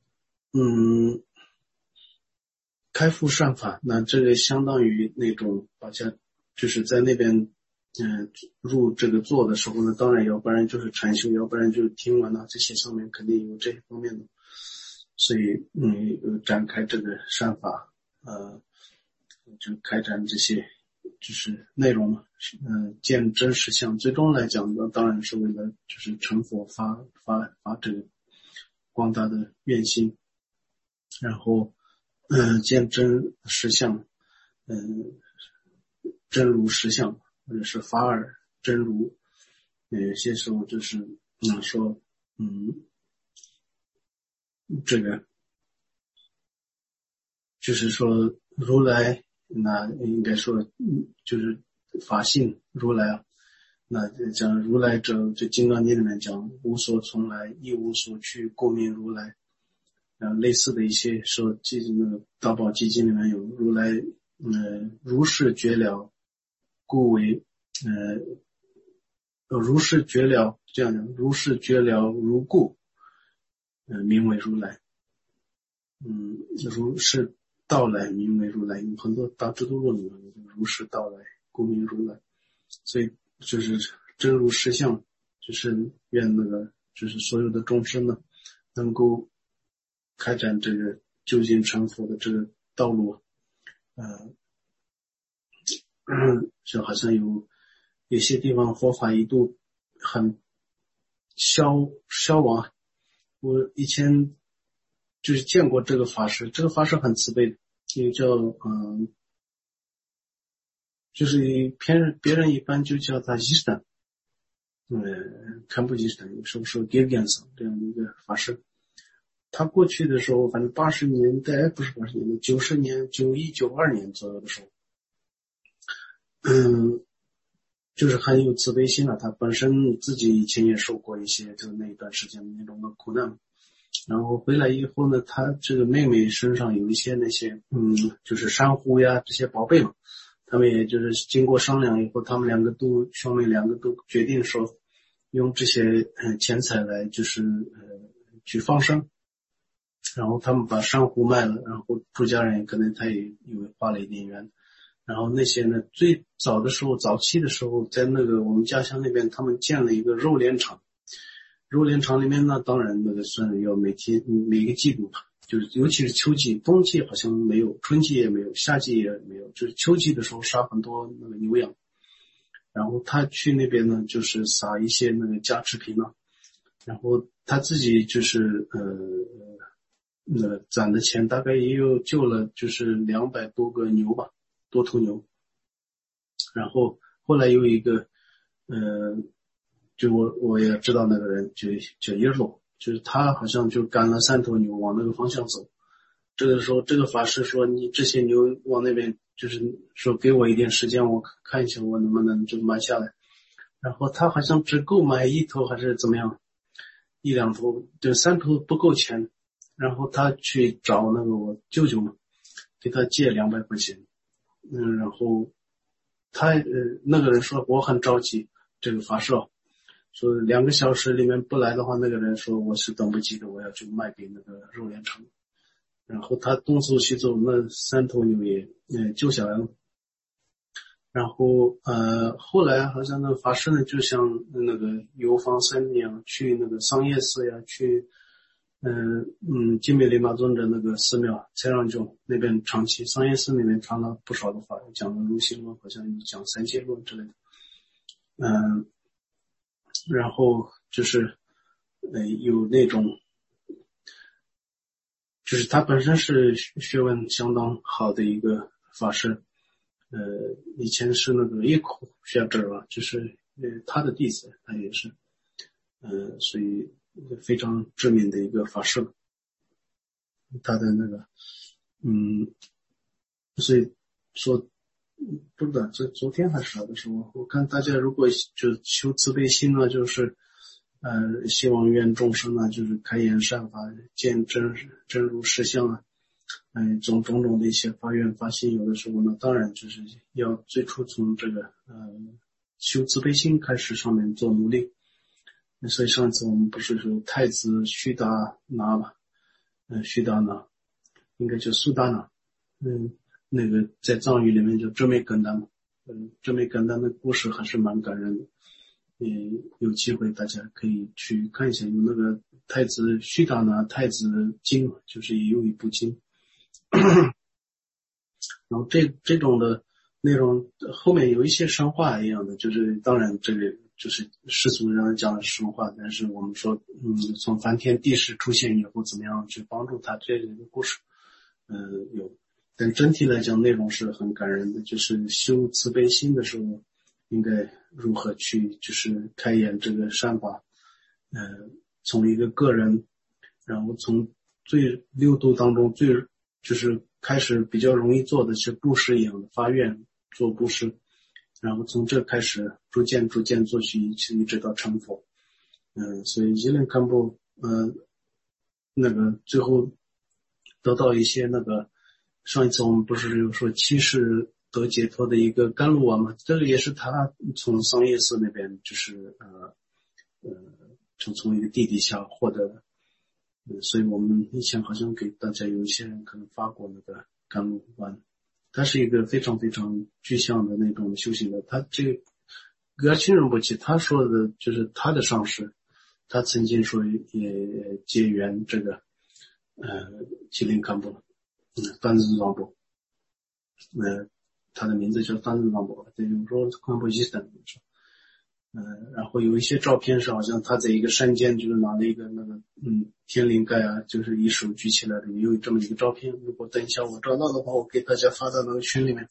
开敷善法，那这个相当于那种好像就是在那边入这个座的时候呢，当然要不然就是禅修，要不然就是听完了，这些上面肯定有这些方面的。所以展开这个善法，就开展这些就是内容嘛，见真实相，最终来讲呢，当然是为了就是成佛发这个广大的愿心，然后见真实相，真如实相，或者是法尔真如，有些时候就是说这个就是说如来，那应该说就是法性如来啊。那讲如来者，就金刚经里面讲无所从来，亦无所去，故名如来。类似的一些说那个大宝积经里面有如来如是觉了，故为如是觉了，这样讲如是觉了如故，名为如来。如是到来名为如来，有很多大智度论里面如是到来故名如来。所以就是真如实相，就是愿那个就是所有的众生呢能够开展这个究竟成佛的这个道路。就好像有些地方佛法一度很消亡。我以前就是见过这个法师，这个法师很慈悲的，也叫就是别人一般就叫他伊斯坦，堪布基斯坦，有时候说 Gilgans 这样的一个法师。他过去的时候，反正80年代不是80年代，90年、91、92年左右的时候，就是很有慈悲心了。他本身自己以前也受过一些就那一段时间的那种的苦难，然后回来以后呢，他这个妹妹身上有一些那些就是珊瑚呀这些宝贝嘛，他们也就是经过商量以后，他们兄妹两个都决定说用这些钱财来就是去放生。然后他们把珊瑚卖了，然后出家人可能他也花了一点元。然后那些呢，最早期的时候，在那个我们家乡那边，他们建了一个肉联厂。肉联厂里面呢，当然那个算要每个季度吧，就是尤其是秋季，冬季好像没有，春季也没有，夏季也没有，就是秋季的时候杀很多那个牛羊。然后他去那边呢，就是撒一些那个加持品啊，然后他自己就是攒的钱大概也有救了就是200多个牛吧，多头牛。然后后来有一个就我也知道那个人就叫耶罗，就是他好像就赶了3头牛往那个方向走。这个时候这个法师说，你这些牛往那边，就是说给我一点时间，我看一下我能不能就买下来。然后他好像只够买1头还是怎么样，1、2头，就3头不够钱。然后他去找那个我舅舅嘛，给他借200块钱。然后他那个人说我很着急，这个法师说2个小时里面不来的话，那个人说我是等不及的，我要去卖给那个肉联厂。然后他东走西走，那3头牛也救下来了。然后后来好像那个法师呢，就像那个游方僧一样，去那个桑叶寺呀，去金美利玛尊者那个寺庙才让就那边长期，桑叶寺那边传了不少的法，讲了如心论，好像有讲三界论之类的。然后就是有那种就是他本身是学问相当好的一个法师，以前是那个一口学者吧，就是他的弟子，他也是所以非常知名的一个法师。 他的那个所以说不知道这昨天还是啥的时候，我看大家如果就修慈悲心呢，就是希望愿众生呢，就是开言善法，见真如实相啊，种种的一些发愿发心，有的时候呢，当然就是要最初从这个修慈悲心开始上面做努力。所以上次我们不是说太子须达拿嘛，须达拿应该叫苏达拿，那个在藏语里面叫真梅根丹嘛，真梅根丹的故事还是蛮感人的，有机会大家可以去看一下，有那个太子须达拿太子经，就是也有一部经，然后这种的内容后面有一些神话一样的，就是当然这个就是世俗人讲的神话，但是我们说从梵天帝释出现以后怎么样去帮助他这个故事有，但整体来讲内容是很感人的，就是修慈悲心的时候应该如何去就是开演这个善法，从一个个人，然后从最六度当中最就是开始比较容易做的是布施一样的发愿做布施，然后从这开始逐渐做起一直到成佛。所以伊伦堪布那个最后得到一些那个，上一次我们不是有说七世得解脱的一个甘露王嘛，这个也是他从桑叶寺那边就是从一个地底下获得的。所以我们以前好像给大家有一些人可能发过那个甘露丸，他是一个非常非常具象的那种修行的。他这个格钦仁波切他说的就是他的上师，他曾经说也结缘这个吉林堪布范日让波，他的名字叫范日让波，这就是说堪布伊森。然后有一些照片是好像他在一个山间，就是拿了一个那个天灵盖啊，就是一手举起来的，也有这么一个照片。如果等一下我找到的话，我给大家发到那个群里面。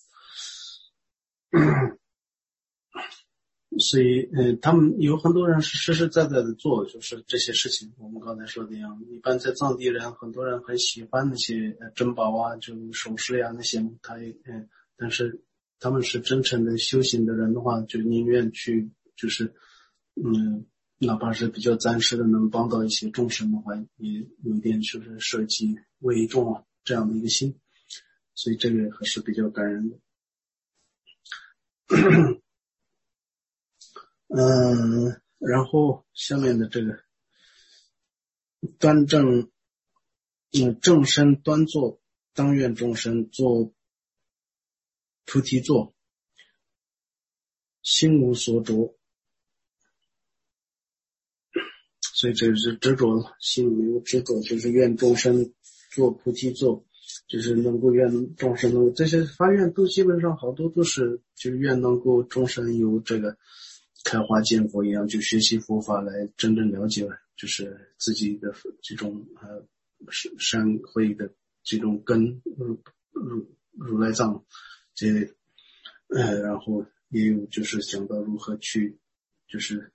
所以他们有很多人是实实在在的做就是这些事情，我们刚才说的一样，一般在藏地人很多人很喜欢那些珍宝啊，就首饰呀那些，但是他们是真诚的修行的人的话，就宁愿去就是哪怕是比较暂时的能帮到一些众生的话，也有一点就是舍己为众啊这样的一个心，所以这个还是比较感人的。然后下面的这个端正正身端坐，当愿众生做菩提座，心无所着。所以这是执着了，心里没有执着，就是愿众生做菩提座，就是能够愿众生能够，这些发愿都基本上好多都是就是愿能够众生有这个开花见佛一样，就学习佛法来真正了解就是自己的这种善慧的这种根如来藏这类的，然后也有就是讲到如何去就是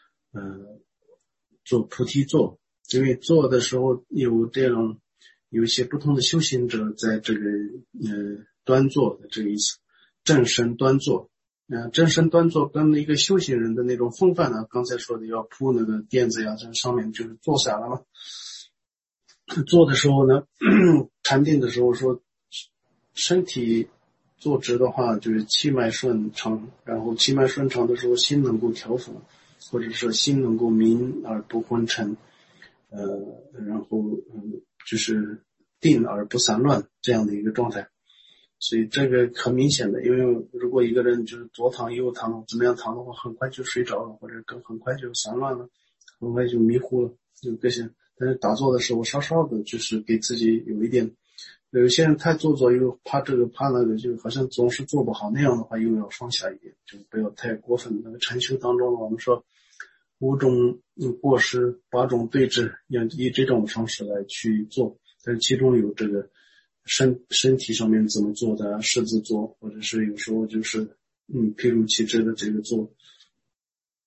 做菩提座，因为做的时候有一些不同的修行者在这个端坐的这个意思，正身端坐。正身端坐跟一个修行人的那种风范呢，刚才说的要铺那个垫子呀，这上面就是坐下了嘛。坐的时候呢，禅定的时候说，身体坐直的话，就是气脉顺畅，然后气脉顺畅的时候，心能够调伏，或者说心能够明而不昏沉，然后就是定而不散乱这样的一个状态。所以这个很明显的，因为如果一个人就是左躺右躺怎么样躺的话，很快就睡着了，或者很快就散乱了，很快就迷糊了，就这些。但是打坐的时候稍稍的就是给自己有一点，有些人太做作又怕这个怕那个，就好像总是做不好，那样的话又要放下一点，就不要太过分。那个禅修当中我们说5种过失8种对治，要以这种方式来去做，但是其中有这个身体上面怎么做的狮子座，或者是有时候就是譬如其之的这个做，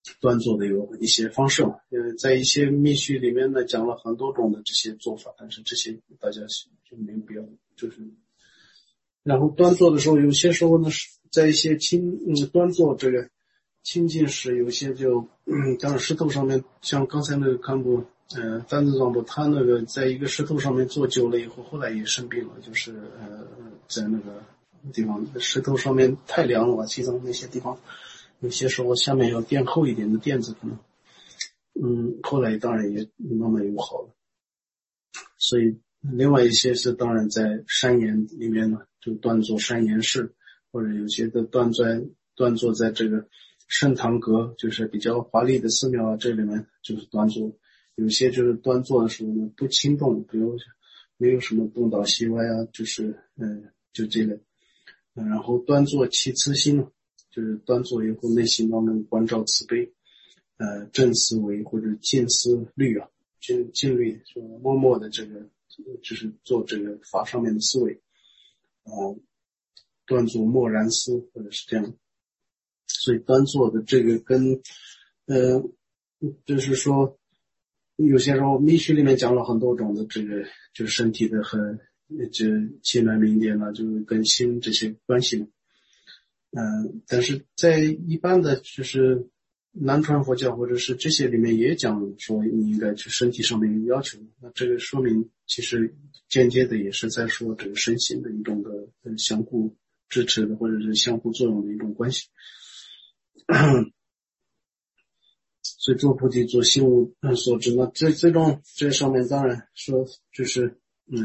端坐的有一些方式嘛。在一些密续里面呢讲了很多种的这些做法，但是这些大家就没有必要，就是然后端坐的时候，有些时候呢是在一些端坐这个亲近时，有些就当石头上面，像刚才那个堪布丹子藏布，他那个在一个石头上面坐久了以后，后来也生病了，就是在那个地方石头上面太凉了吧，西藏那些地方有些时候下面要垫厚一点的垫子，可能后来当然也慢慢又好了。所以另外一些是当然在山岩里面呢，就端坐山岩寺，或者有些的端坐在这个圣堂阁，就是比较华丽的寺庙啊，这里面就是端坐。有些就是端坐的时候呢不轻动，比如没有什么东倒西歪啊，就是就这类。然后端坐起慈心，就是端坐以后内心当中关照慈悲，正思维或者静思虑啊，静虑，就默默的这个就是做这个法上面的思维，端坐默然思，或者是这样。所以端坐的这个跟就是说有些时候密续里面讲了很多种的这个就是身体的和这气脉明点呢，就是跟心这些关系嘛。但是在一般的就是南传佛教或者是这些里面也讲说你应该去身体上面有要求，那这个说明其实间接的也是在说这个身心的一种的相互支持的或者是相互作用的一种关系。所以做菩提做心无所知，那最终这上面当然说就是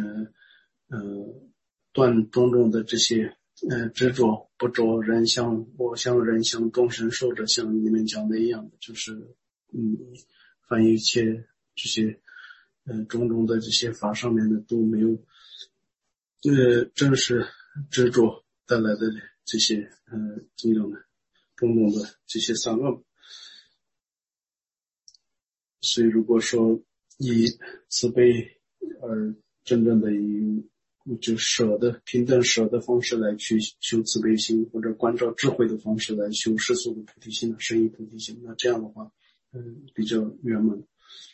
断种种的这些执着不着人相我相人相众生寿者相里面讲的一样的，就是凡一切这些种种的这些法上面的都没有正是执着带来的这些这种的种种的这些散恶。所以如果说以慈悲而真正的以就舍的平等舍的方式来去修慈悲心，或者关照智慧的方式来修世俗的菩提心，深意菩提心，那这样的话比较圆满。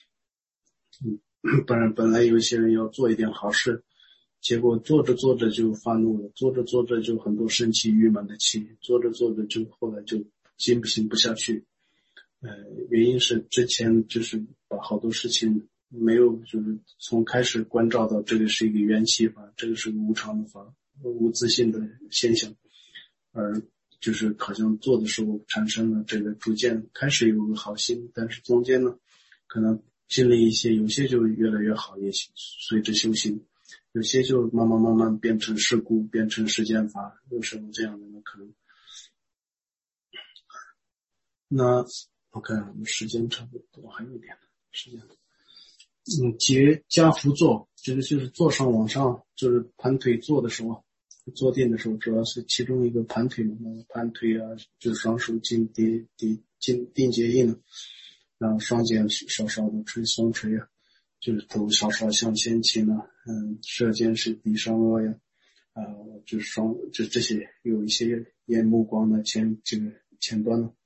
本来有一些人要做一点好事，结果做着做着就发怒了，做着做着就很多生气郁闷的气，做着做着就后来就行不下去。原因是之前就是把好多事情没有就是从开始关照到这个是一个缘起法，这个是个无常的法，无自性的现象，而就是好像做的时候产生了这个逐渐开始有个好心，但是中间呢可能经历一些，有些就越来越好，也随着修行，有些就慢慢变成事故，变成世间法，有时候这样的呢可能那我看我们时间差不多，还有一点时间。结加趺坐，这个就是坐上往上，就是盘腿坐的时候，坐定的时候，主要是其中一个盘腿嘛，盘腿啊，就是双手定结印，然后双肩稍稍的松垂啊，就是头稍稍向前倾啊，舌尖是抵上颚呀，就是这些有一些眼目光的前端呢，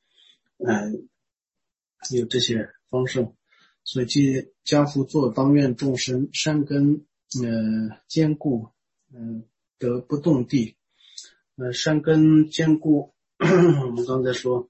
有这些方式。所以即家父作当愿众生善根坚固得不动地。善根坚固我们刚才说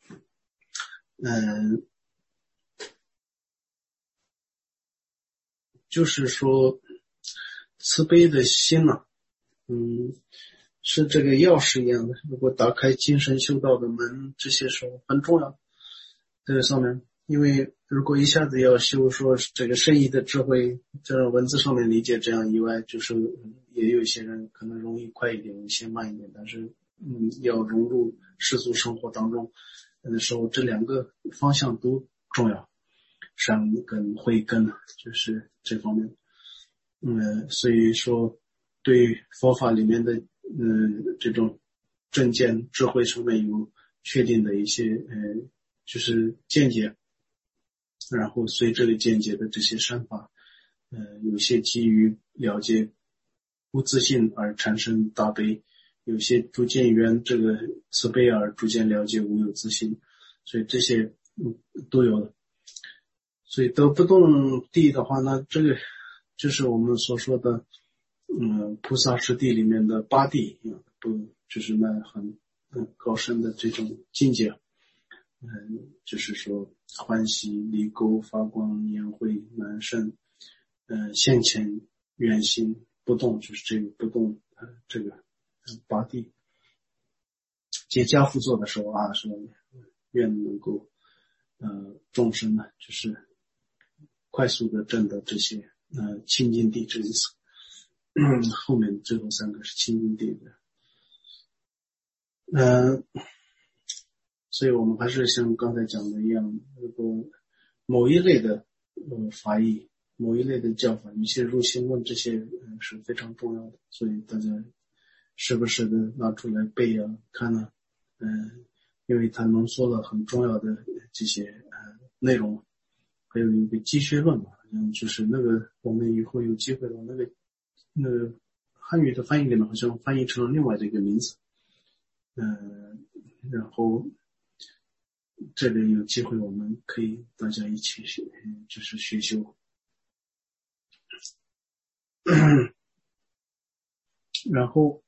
就是说慈悲的心呢是这个钥匙一样的，如果打开精神修道的门，这些时候很重要。这个上面因为如果一下子要修说这个圣意的智慧，这种文字上面理解这样以外，就是也有一些人可能容易快一点，有些慢一点，但是要融入世俗生活当中的时候，这两个方向都重要，善根慧根就是这方面。所以说对佛法里面的这种正见智慧上面有确定的一些就是见解，然后随这个见解的这些善法有些基于了解无自性而产生大悲，有些逐渐缘这个慈悲而逐渐了解无有自性，所以这些都有的。所以得不动地的话呢，这个就是我们所说的菩萨十地里面的八地，不就是那很高深的这种境界。就是说欢喜、离垢、发光、颜慧、难胜，现前、远行、不动，就是这个不动这个八地。结跏趺坐的时候啊，说愿能够众生呢，就是快速的证得这些清净地这意思。后面最后三个是清净地的。所以我们还是像刚才讲的一样，如果某一类的法义，某一类的教法，一些入心论这些是非常重要的，所以大家时不时的拿出来背啊看啊，因为它浓缩了很重要的这些内容。还有一个积学论嘛，就是那个我们以后有机会了，那个汉语的翻译里面好像翻译成了另外的一个名字。然后这个有机会我们可以大家一起就是学修。然后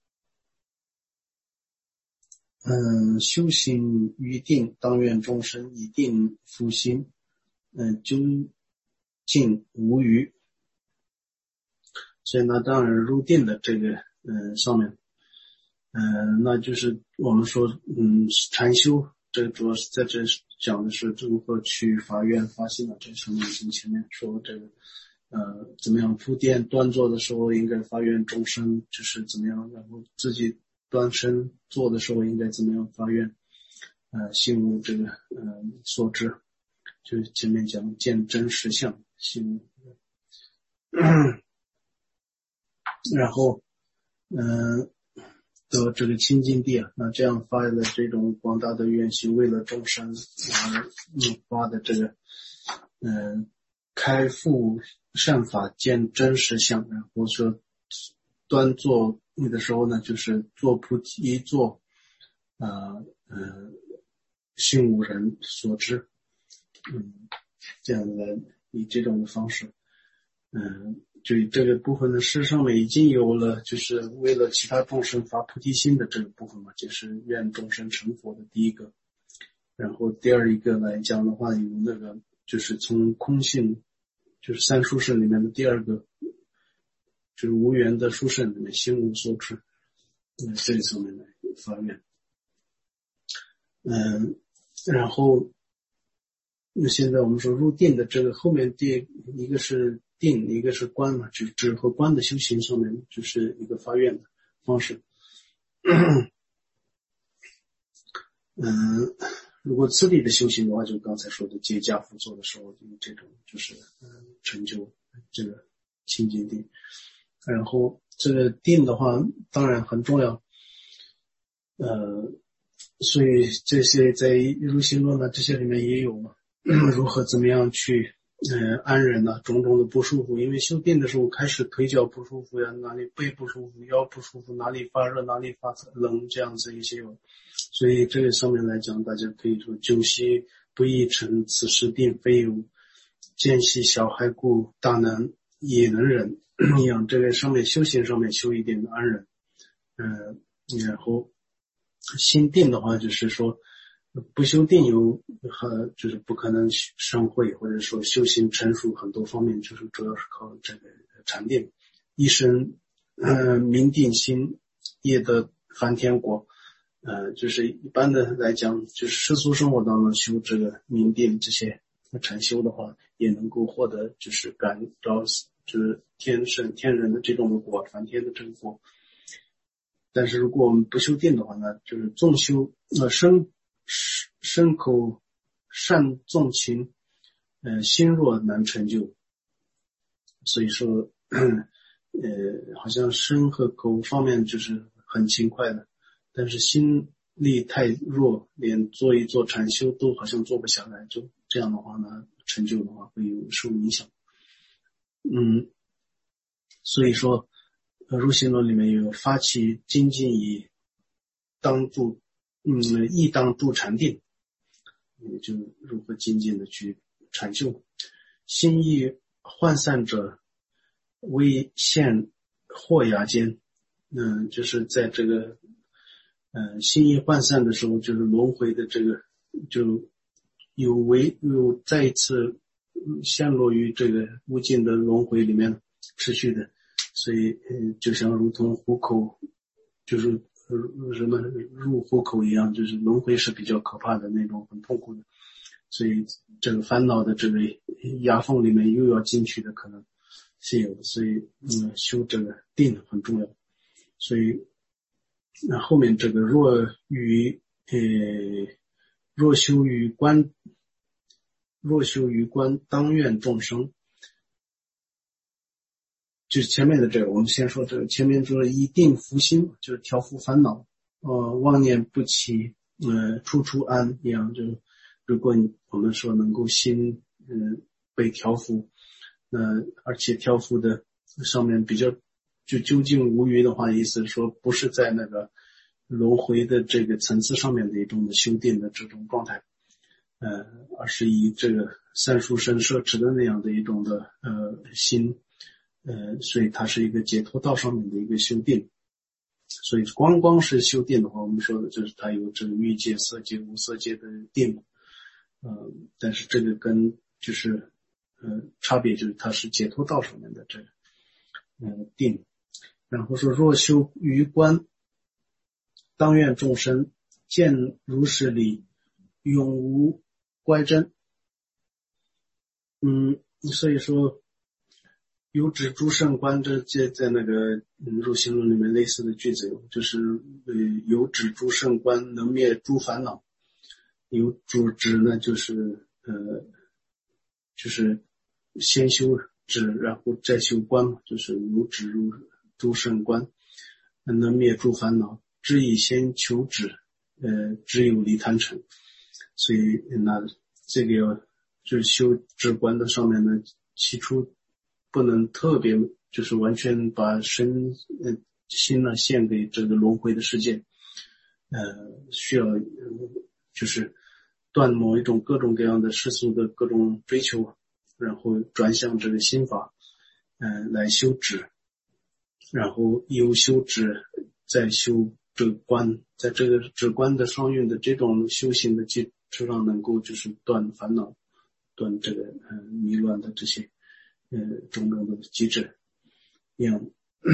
修行于定，当愿众生以定复心，究竟无余。所以呢，当然入定的这个上面那就是我们说禅修，这个主要是在这讲的是如何去发愿发心的。这上面已经前面说这个怎么样铺垫端坐的时候应该发愿众生就是怎么样，然后自己端身坐的时候应该怎么样发愿心无这个所知，就前面讲见真实相心无然后得这个清净地那这样发的这种广大的愿心，为了众生而发的这个开复善法见真实相。然后说端坐你的时候呢，就是做菩提坐心无人所知，这样的以这种的方式就这个部分的诗上面已经有了，就是为了其他众生发菩提心的这个部分嘛，就是愿众生成佛的第一个。然后第二一个来讲的话，有那个就是从空性，就是三殊胜里面的第二个，就是无缘的殊胜里面心无所知，这上面来发愿。然后那现在我们说入定的这个后面第一个是定，一个是观嘛，就止和观的修行上面就是一个发愿的方式。如果自力的修行的话，就刚才说的结跏趺坐的时候，这种就是成就这个清净定。然后这个定的话当然很重要，所以这些在入心论这些里面也有嘛，如何怎么样去安忍种种的不舒服。因为修定的时候开始腿脚不舒服呀，哪里背不舒服，腰不舒服，哪里发热哪里发冷，这样子一些有。所以这个上面来讲，大家可以说久息不易成，此时定非有，见习小孩故，大难也能忍一样。这个上面修行上面修一点的安忍。然后心定的话就是说不修定就是不可能生慧，或者说修行成熟很多方面，就是主要是靠这个禅定。一生明定心，业得梵天国。就是一般的来讲，就是世俗生活当中修这个明定这些禅修的话，也能够获得就是感到就是天人的这种的果，梵天的这个果。但是如果我们不修定的话呢，就是纵修身口善纵情，心若难成就。所以说好像身和口方面就是很勤快的，但是心力太弱，连做一做禅修都好像做不下来，就这样的话呢，成就的话会有受影响。所以说入心论里面有发起精进以当助亦当助禅定。 也就如何精进的去禅修。心意涣散者，微现惑崖间。就是在这个心意涣散的时候，就是轮回的这个就有再一次陷落于这个无尽的轮回里面持续的，所以就像如同虎口，就是什么入虎口一样，就是轮回是比较可怕的那种，很痛苦的。所以这个烦恼的这个牙缝里面又要进去的可能是有的，所以修这个定很重要。所以那后面这个若修于观当愿众生，就是前面的这个，我们先说这个前面说一定伏心，就是调伏烦恼，妄念不起，处处安一样，就是如果我们说能够心被调伏，而且调伏的上面比较就究竟无余的话，意思是说不是在那个轮回的这个层次上面的一种修订的这种状态，而是以这个三数生摄持的那样的一种的心，所以它是一个解脱道上面的一个修订。所以光是修订的话，我们说的就是它有这个欲界、色界、无色界的定，但是这个跟就是差别就是它是解脱道上面的这个定。然后说若修于观当愿众生见如是理，永无乖真。所以说有指诸圣观，这在那个入行论里面类似的句子有，就是有指诸圣观能灭诸烦恼，有主指呢就是先修指然后再修观嘛，就是有指入诸圣观能灭诸烦恼，只以先求指，只有离贪嗔。所以那这个要就是修止观的上面呢，起初不能特别就是完全把心呢献给这个轮回的世界，需要就是断某一种各种各样的世俗的各种追求，然后转向这个心法，来修止，然后由修止再修这个观，在这个止观的双运的这种修行的基础上，能够就是断烦恼，断这个迷乱的这些种种的机制一样。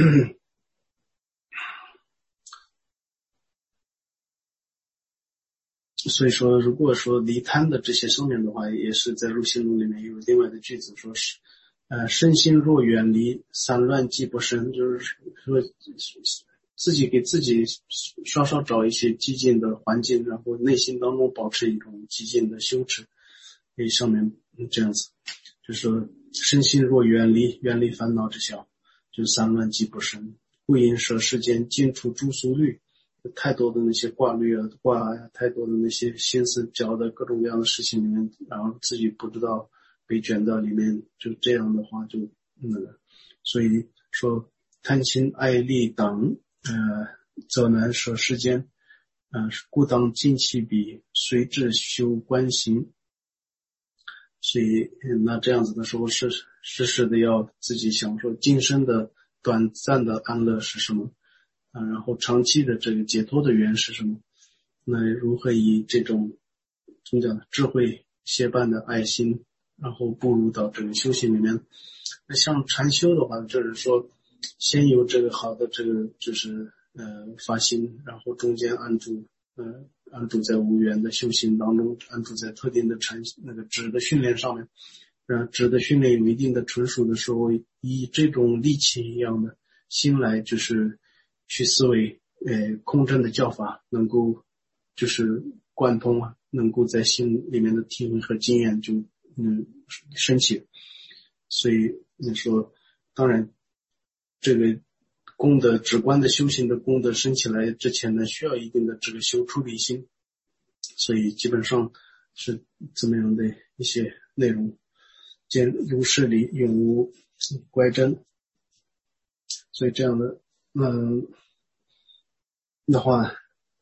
所以说如果说离贪的这些上面的话，也是在入行论里面有另外的句子说是身心若远离，散乱即不生，就是说自己给自己稍稍找一些寂静的环境，然后内心当中保持一种寂静的羞耻，可以上面这样子，就是说身心若远离烦恼之小，就是散乱即不生，故因舍世间尽除诸俗虑，太多的那些挂虑啊挂啊，太多的那些心思搅的各种各样的事情里面，然后自己不知道被卷到里面，就这样的话就所以说贪心爱利等则难舍世间，故当尽其彼，随智修观行。所以那这样子的时候时时的要自己想说今生的短暂的安乐是什么，然后长期的这个解脱的缘是什么，那如何以这种怎么讲智慧协伴的爱心，然后步入到这个修行里面。那像禅修的话，就是说先有这个好的这个就是发心，然后中间安住在无缘的修行当中，安住在特定的那个指的训练上面，指的训练有一定的纯熟的时候，以这种力气一样的心来就是去思维空正的教法，能够就是贯通啊，能够在心里面的体会和经验就升起。所以你说当然这个功德止观的修行的功德升起来之前呢，需要一定的这个修出离心，所以基本上是这么样的一些内容，见如是理永无乖真。所以这样的的话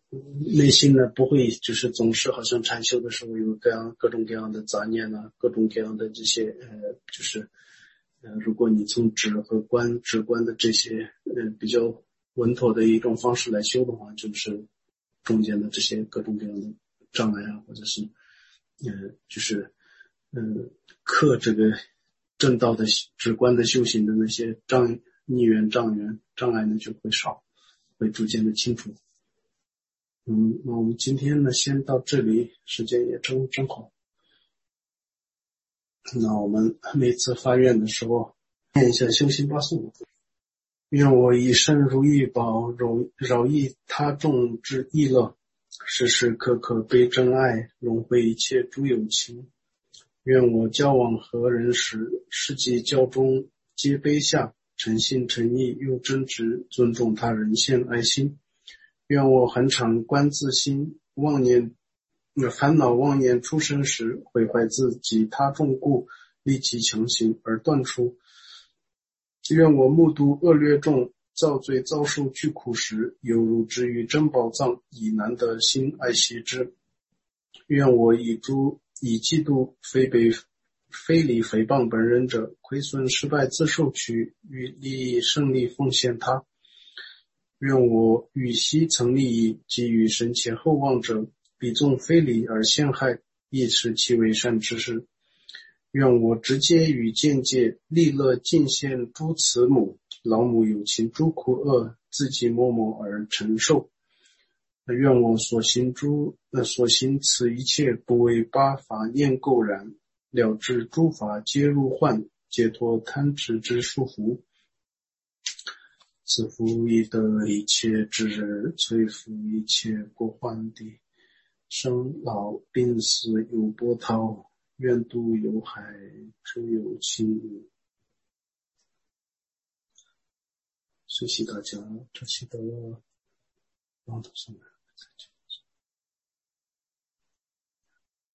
内心呢不会就是总是好像禅修的时候有各种各样的杂念啊，各种各样的这些就是如果你从止观的这些比较稳妥的一种方式来修的话，就是中间的这些各种各样的障碍啊，或者是就是克这个正道的止观的修行的那些逆缘障碍呢就会少，会逐渐的清楚。那我们今天呢先到这里，时间也正好。那我们每次发愿的时候念一下修心八颂。愿我以身如玉宝，饶益他众之意乐，时时刻刻悲真爱，融汇一切诸有情。愿我交往何人时，世际教中皆卑下，诚心诚意又真直，尊重他人献爱心。愿我恒常观自心，烦恼妄念出生时，毁坏自己他众故，立即强行而断除。愿我目睹恶劣众造罪遭受巨苦时，犹如置于珍宝藏，以难得心爱惜之。愿我以嫉妒非礼诽谤本人者，亏损失败自受取，与利益胜利奉献他。愿我与昔曾利益，给予神前厚望者，彼纵非礼而陷害，亦使其为善之事。愿我直接与间接利乐尽献诸慈母，老母有情诸苦厄，自己默默而承受。愿我所行此一切，不为八法念垢然，了知诸法皆入幻，解脱贪执之束缚。自负以得一切之日，摧伏一切过患地，生老病死有波涛，愿度有海诸有情。谢谢大家，这期的朗读上面再见。